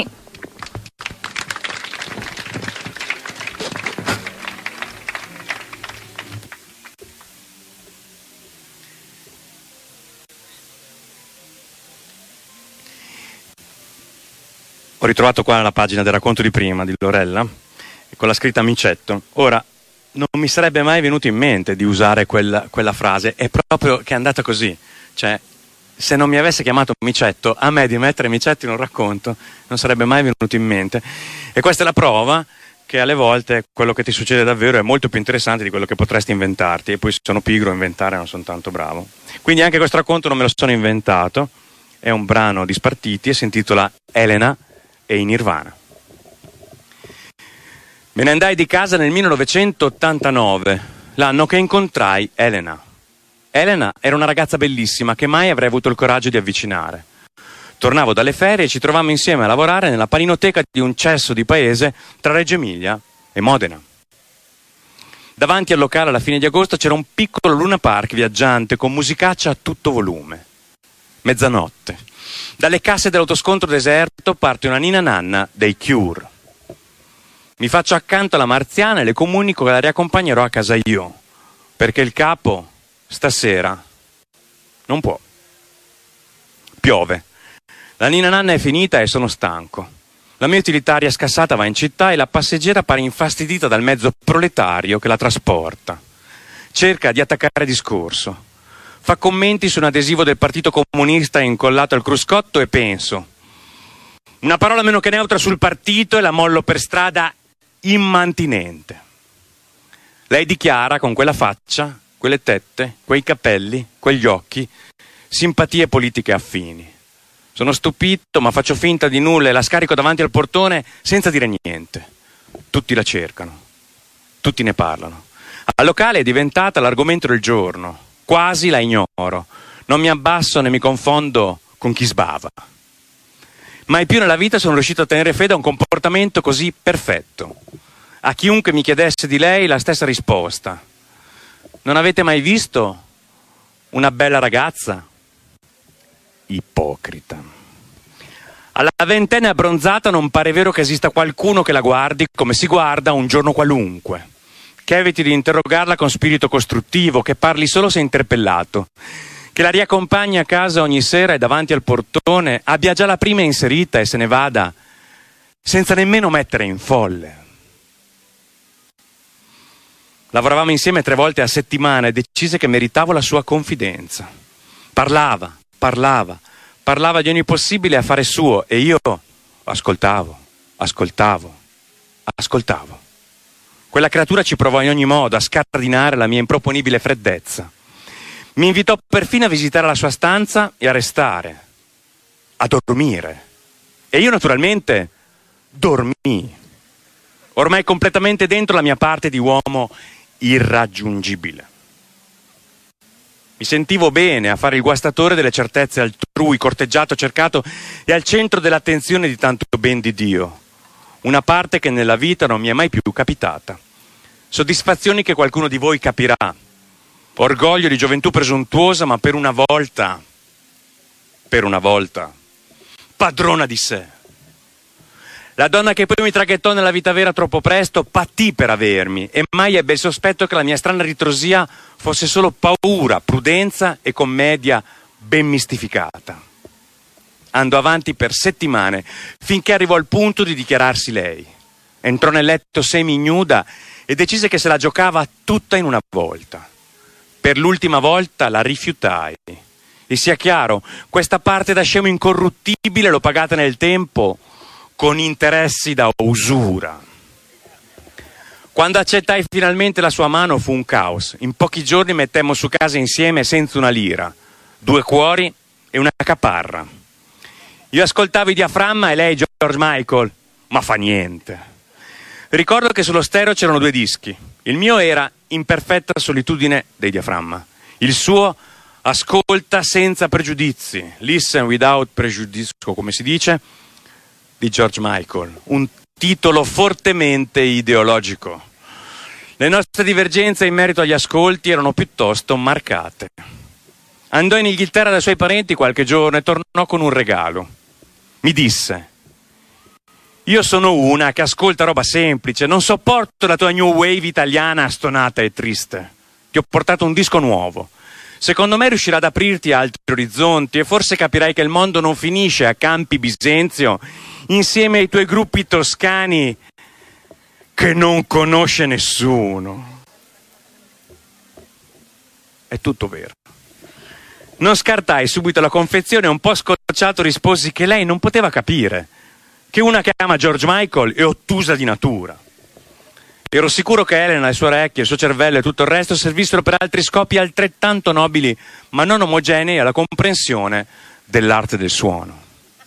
Ho ritrovato qua la pagina del racconto di prima di Lorella con la scritta Micetto. Ora, non mi sarebbe mai venuto in mente di usare quella frase, è proprio che è andata così. Cioè, se non mi avesse chiamato Micetto, a me di mettere Micetto in un racconto non sarebbe mai venuto in mente. E questa è la prova che alle volte quello che ti succede davvero è molto più interessante di quello che potresti inventarti, e poi sono pigro a inventare, non sono tanto bravo. Quindi anche questo racconto non me lo sono inventato, è un brano di Spartiti e si intitola Elena e in Nirvana. Me ne andai di casa nel 1989, l'anno che incontrai Elena. Elena era una ragazza bellissima che mai avrei avuto il coraggio di avvicinare. Tornavo dalle ferie e ci trovammo insieme a lavorare nella paninoteca di un cesso di paese tra Reggio Emilia e Modena. Davanti al locale alla fine di agosto c'era un piccolo Luna Park viaggiante con musicaccia a tutto volume. Mezzanotte. Dalle casse dell'autoscontro deserto parte una ninna nanna dei Cure. Mi faccio accanto alla marziana e le comunico che la riaccompagnerò a casa io, perché il capo stasera non può. Piove. La ninna nanna è finita e sono stanco. La mia utilitaria scassata va in città e la passeggera pare infastidita dal mezzo proletario che la trasporta. Cerca di attaccare discorso. Fa commenti su un adesivo del Partito Comunista incollato al cruscotto e penso: una parola meno che neutra sul partito e la mollo per strada immantinente. Lei dichiara con quella faccia, quelle tette, quei capelli, quegli occhi, simpatie politiche affini. Sono stupito, ma faccio finta di nulla e la scarico davanti al portone senza dire niente. Tutti la cercano, tutti ne parlano. Al locale è diventata l'argomento del giorno. Quasi la ignoro, non mi abbasso né mi confondo con chi sbava. Mai più nella vita sono riuscito a tenere fede a un comportamento così perfetto. A chiunque mi chiedesse di lei la stessa risposta. Non avete mai visto una bella ragazza? Ipocrita. Alla ventenne abbronzata non pare vero che esista qualcuno che la guardi come si guarda un giorno qualunque. Che eviti di interrogarla con spirito costruttivo, che parli solo se interpellato, che la riaccompagni a casa ogni sera e davanti al portone abbia già la prima inserita e se ne vada senza nemmeno mettere in folle. Lavoravamo insieme 3 volte a settimana e decise che meritavo la sua confidenza. Parlava di ogni possibile affare suo e io ascoltavo. Quella creatura ci provò in ogni modo a scardinare la mia improponibile freddezza. Mi invitò perfino a visitare la sua stanza e a restare, a dormire. E io naturalmente dormii, ormai completamente dentro la mia parte di uomo irraggiungibile. Mi sentivo bene a fare il guastatore delle certezze altrui, corteggiato, cercato e al centro dell'attenzione di tanto ben di Dio. Una parte che nella vita non mi è mai più capitata. Soddisfazioni che qualcuno di voi capirà. Orgoglio di gioventù presuntuosa, ma per una volta, padrona di sé. La donna che poi mi traghettò nella vita vera troppo presto patì per avermi e mai ebbe il sospetto che la mia strana ritrosia fosse solo paura, prudenza e commedia ben mistificata. Andò avanti per settimane finché arrivò al punto di dichiararsi lei. Entrò nel letto semi-ignuda e decise che se la giocava tutta in una volta. Per l'ultima volta la rifiutai. E sia chiaro, questa parte da scemo incorruttibile l'ho pagata nel tempo con interessi da usura. Quando accettai finalmente la sua mano fu un caos. In pochi giorni mettemmo su casa insieme senza una lira, 2 cuori e una caparra. Io ascoltavo i Diaframma e lei George Michael, ma fa niente. Ricordo che sullo stereo c'erano 2 dischi. Il mio era In perfetta solitudine dei Diaframma. Il suo Ascolta senza pregiudizi, Listen without prejudice, come si dice, di George Michael. Un titolo fortemente ideologico. Le nostre divergenze in merito agli ascolti erano piuttosto marcate. Andò in Inghilterra dai suoi parenti qualche giorno e tornò con un regalo. Mi disse: io sono una che ascolta roba semplice, non sopporto la tua new wave italiana stonata e triste. Ti ho portato un disco nuovo. Secondo me riuscirà ad aprirti altri orizzonti e forse capirai che il mondo non finisce a Campi Bisenzio insieme ai tuoi gruppi toscani che non conosce nessuno. È tutto vero. Non scartai subito la confezione e un po' scocciato risposi che lei non poteva capire che una che ama George Michael è ottusa di natura. Ero sicuro che Elena, le sue orecchie, il suo cervello e tutto il resto servissero per altri scopi altrettanto nobili, ma non omogenei alla comprensione dell'arte del suono.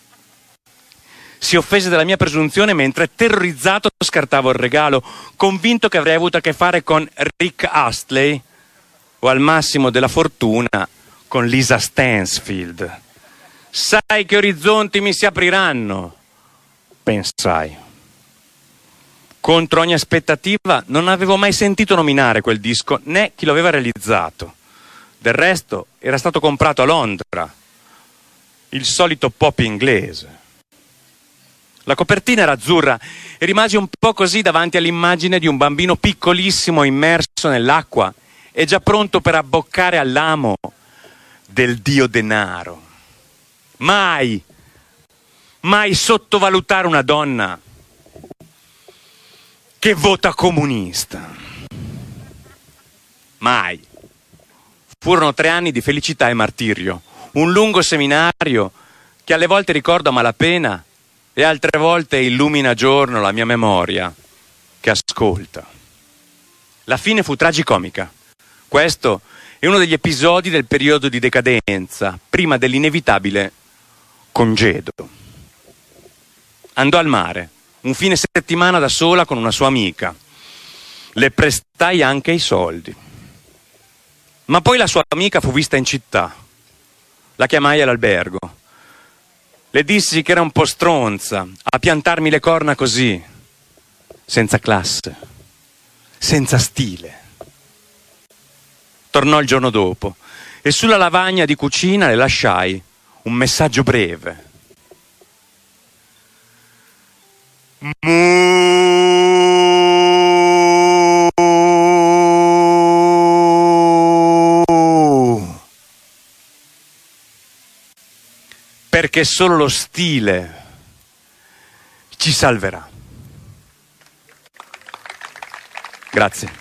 Si offese della mia presunzione mentre, terrorizzato, scartavo il regalo, convinto che avrei avuto a che fare con Rick Astley o al massimo della fortuna con Lisa Stansfield. Sai che orizzonti mi si apriranno, pensai. Contro ogni aspettativa non avevo mai sentito nominare quel disco né chi lo aveva realizzato. Del resto era stato comprato a Londra, il solito pop inglese. La copertina era azzurra e rimasi un po' così davanti all'immagine di un bambino piccolissimo immerso nell'acqua e già pronto per abboccare all'amo del dio denaro. Mai sottovalutare una donna che vota comunista. Mai. Furono 3 anni di felicità e martirio, un lungo seminario che alle volte ricordo a malapena e altre volte illumina a giorno la mia memoria che ascolta. La fine fu tragicomica. Questo è uno degli episodi del periodo di decadenza, prima dell'inevitabile congedo. Andò al mare, un fine settimana da sola con una sua amica. Le prestai anche i soldi. Ma poi la sua amica fu vista in città. La chiamai all'albergo. Le dissi che era un po' stronza a piantarmi le corna così, senza classe, senza stile. Tornò il giorno dopo e sulla lavagna di cucina le lasciai un messaggio breve. Perché solo lo stile ci salverà. Grazie.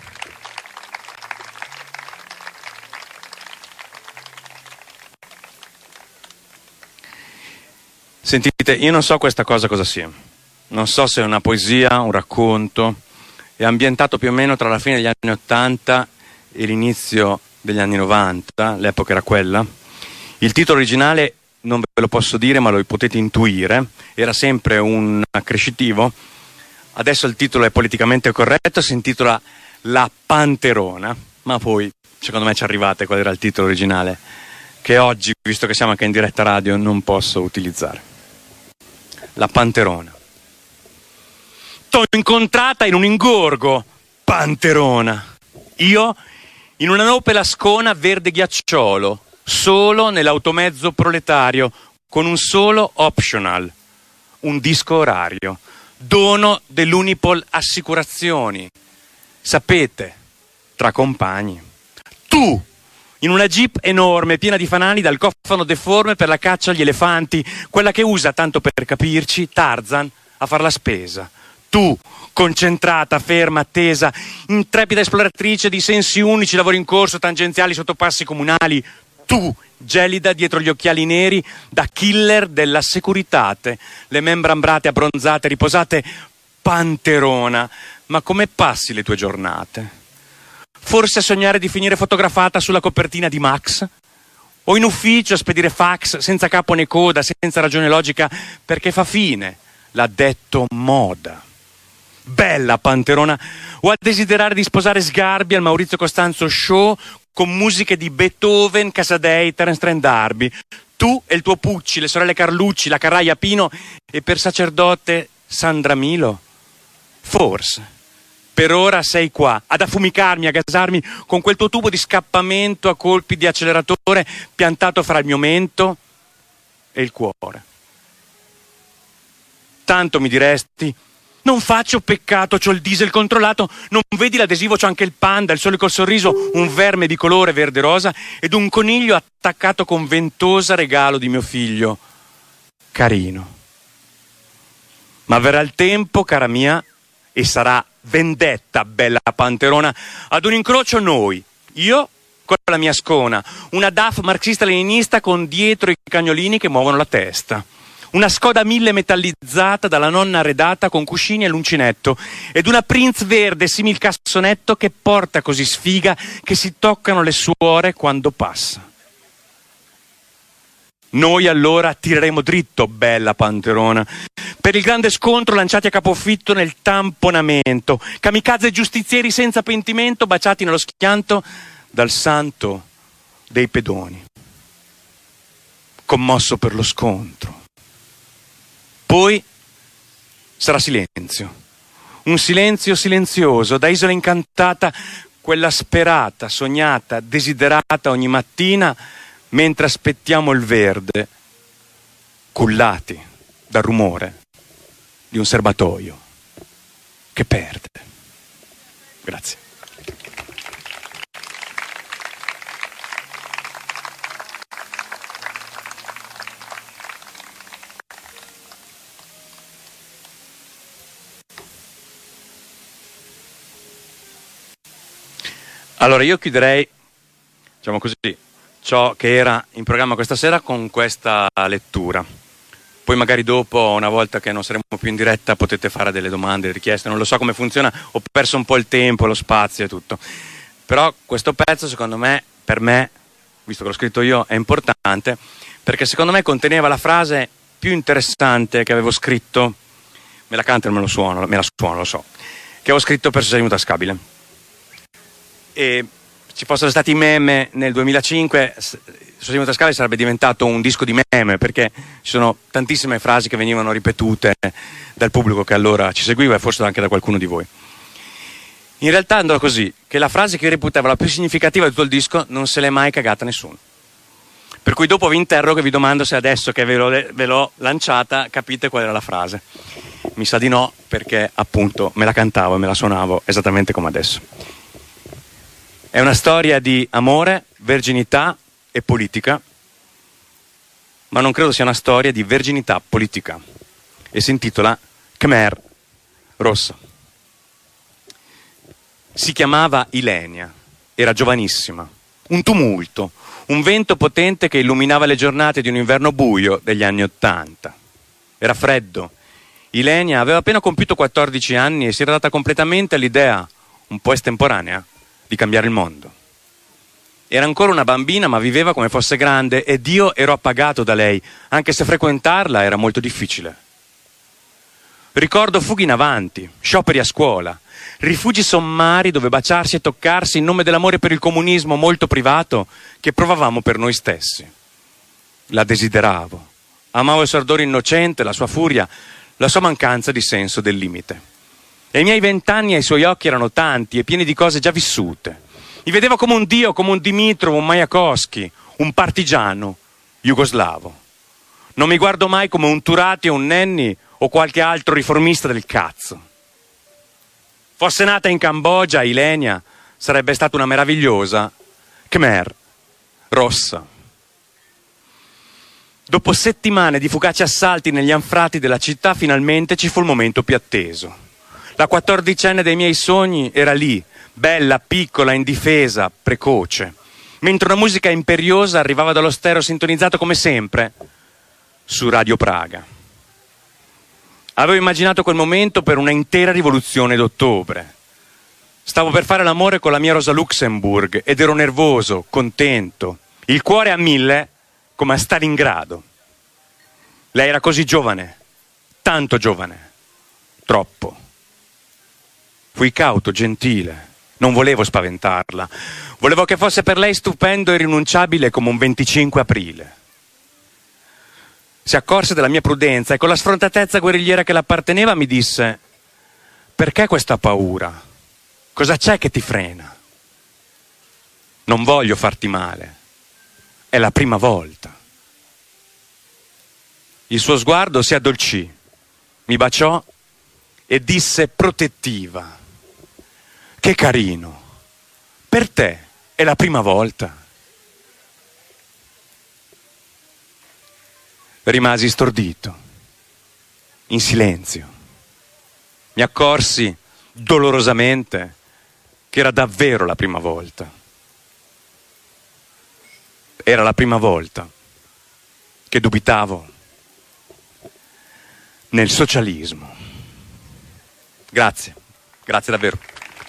Sentite, io non so questa cosa sia. Non so se è una poesia, un racconto. è ambientato più o meno tra la fine degli anni 80 e l'inizio degli anni 90, l'epoca era quella. Il titolo originale non ve lo posso dire, ma lo potete intuire, era sempre un accrescitivo. Adesso il titolo è politicamente corretto, si intitola La Panterona, ma poi secondo me ci arrivate qual era il titolo originale, che oggi, visto che siamo anche in diretta radio, non posso utilizzare. La Panterona. T'ho incontrata in un ingorgo, Panterona. Io in una Opel Ascona verde ghiacciolo, solo nell'automezzo proletario, con un solo optional, un disco orario, dono dell'Unipol Assicurazioni. Sapete, tra compagni. Tu, in una Jeep enorme, piena di fanali dal cofano deforme per la caccia agli elefanti, quella che usa, tanto per capirci, Tarzan a far la spesa. Tu, concentrata, ferma, attesa, intrepida esploratrice di sensi unici, lavori in corso, tangenziali, sottopassi comunali. Tu, gelida dietro gli occhiali neri, da killer della Securitate, le membra ambrate, abbronzate, riposate, Panterona. Ma come passi le tue giornate? Forse a sognare di finire fotografata sulla copertina di Max? O in ufficio a spedire fax senza capo né coda, senza ragione logica, perché fa fine, l'ha detto moda. Bella Panterona, o a desiderare di sposare Sgarbi al Maurizio Costanzo Show con musiche di Beethoven, Casadei, Terence Trent D'Arby. Tu e il tuo Pucci, le sorelle Carlucci, la Carraia Pino e per sacerdote Sandra Milo? Forse. Per ora sei qua, ad affumicarmi, a gasarmi con quel tuo tubo di scappamento a colpi di acceleratore piantato fra il mio mento e il cuore. Tanto mi diresti, non faccio peccato, c'ho il diesel controllato, non vedi l'adesivo, c'ho anche il panda, il sole col sorriso, un verme di colore verde rosa ed un coniglio attaccato con ventosa regalo di mio figlio. Carino. Ma verrà il tempo, cara mia, e sarà vendetta, bella Panterona, ad un incrocio noi, io con la mia Ascona, una DAF marxista-leninista con dietro i cagnolini che muovono la testa, una Skoda 1000 metallizzata dalla nonna arredata con cuscini e l'uncinetto, ed una Prinz verde simil cassonetto che porta così sfiga che si toccano le suore quando passa. Noi allora tireremo dritto, bella Panterona, per il grande scontro lanciati a capofitto nel tamponamento, kamikaze giustizieri senza pentimento baciati nello schianto dal santo dei pedoni, commosso per lo scontro. Poi sarà silenzio, un silenzio silenzioso, da isola incantata, quella sperata, sognata, desiderata ogni mattina, mentre aspettiamo il verde, cullati dal rumore di un serbatoio che perde. Grazie. Allora io chiuderei, diciamo così, ciò che era in programma questa sera con questa lettura. Poi magari dopo, una volta che non saremo più in diretta, potete fare delle domande, richieste. Non lo so come funziona, ho perso un po' il tempo, lo spazio e tutto. Però questo pezzo, secondo me, per me, visto che l'ho scritto io, è importante, perché secondo me conteneva la frase più interessante che avevo scritto, me la canto e me la suono, lo so, che avevo scritto per Socialismo Tascabile. E ci fossero stati meme nel 2005, Socialismo Tascabile sarebbe diventato un disco di meme, perché ci sono tantissime frasi che venivano ripetute dal pubblico che allora ci seguiva e forse anche da qualcuno di voi. In realtà andò così, che la frase che io reputavo la più significativa di tutto il disco non se l'è mai cagata nessuno. Per cui dopo vi interrogo e vi domando se adesso che ve l'ho lanciata capite qual era la frase. Mi sa di no, perché appunto me la cantavo e me la suonavo esattamente come adesso. È una storia di amore, verginità e politica, ma non credo sia una storia di verginità politica, e si intitola Khmer Rossa. Si chiamava Ilenia, era giovanissima, un tumulto, un vento potente che illuminava le giornate di un inverno buio degli anni '80. Era freddo, Ilenia aveva appena compiuto 14 anni e si era data completamente all'idea, un po' estemporanea, di cambiare il mondo. Era ancora una bambina, ma viveva come fosse grande ed io ero appagato da lei, anche se frequentarla era molto difficile. Ricordo fughe in avanti, scioperi a scuola, rifugi sommari dove baciarsi e toccarsi in nome dell'amore per il comunismo molto privato che provavamo per noi stessi. La desideravo, amavo il suo ardore innocente, la sua furia, la sua mancanza di senso del limite. E i miei 20 anni ai suoi occhi erano tanti e pieni di cose già vissute. Mi vedevo come un dio, come un Dimitrov, un Majakovskij, un partigiano jugoslavo. Non mi guardo mai come un Turati o un Nenni o qualche altro riformista del cazzo. Fosse nata in Cambogia, Ilenia sarebbe stata una meravigliosa Khmer rossa. Dopo settimane di fugaci assalti negli anfratti della città, finalmente ci fu il momento più atteso. La 14enne dei miei sogni era lì, bella, piccola, indifesa, precoce, mentre una musica imperiosa arrivava dallo stereo sintonizzato come sempre su Radio Praga. Avevo immaginato quel momento per una intera rivoluzione d'ottobre. Stavo per fare l'amore con la mia Rosa Luxemburg ed ero nervoso, contento, il cuore a 1000 come a Stalingrado. Lei era così giovane, tanto giovane, troppo. Fui cauto, gentile, non volevo spaventarla. Volevo che fosse per lei stupendo e irrinunciabile come un 25 aprile. Si accorse della mia prudenza e con la sfrontatezza guerrigliera che l'apparteneva mi disse: perché questa paura? Cosa c'è che ti frena? Non voglio farti male, è la prima volta. Il suo sguardo si addolcì, mi baciò e disse protettiva: che carino, per te è la prima volta. Rimasi stordito, in silenzio. Mi accorsi dolorosamente che era davvero la prima volta. Era la prima volta che dubitavo nel socialismo. Grazie, grazie davvero.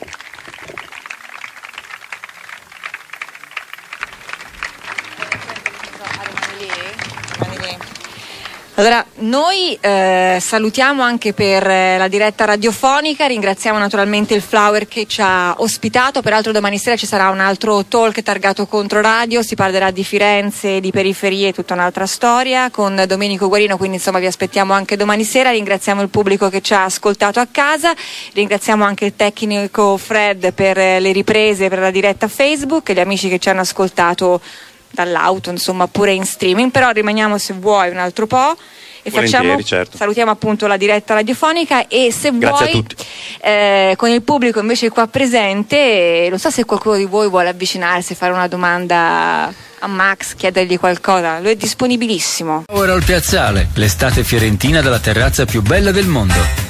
Allora, noi salutiamo anche per la diretta radiofonica, ringraziamo naturalmente il Flower che ci ha ospitato, peraltro domani sera ci sarà un altro talk targato Controradio, si parlerà di Firenze, di periferie, tutta un'altra storia, con Domenico Guarino, quindi insomma vi aspettiamo anche domani sera, ringraziamo il pubblico che ci ha ascoltato a casa, ringraziamo anche il tecnico Fred per le riprese, per la diretta Facebook, e gli amici che ci hanno ascoltato dall'auto, insomma, pure in streaming, però rimaniamo, se vuoi, un altro po' e facciamo, certo. Salutiamo appunto la diretta radiofonica e se grazie vuoi a tutti. Con il pubblico invece qua presente, non so se qualcuno di voi vuole avvicinarsi, fare una domanda a Max, chiedergli qualcosa, lui è disponibilissimo. Ora al piazzale, l'estate fiorentina dalla terrazza più bella del mondo.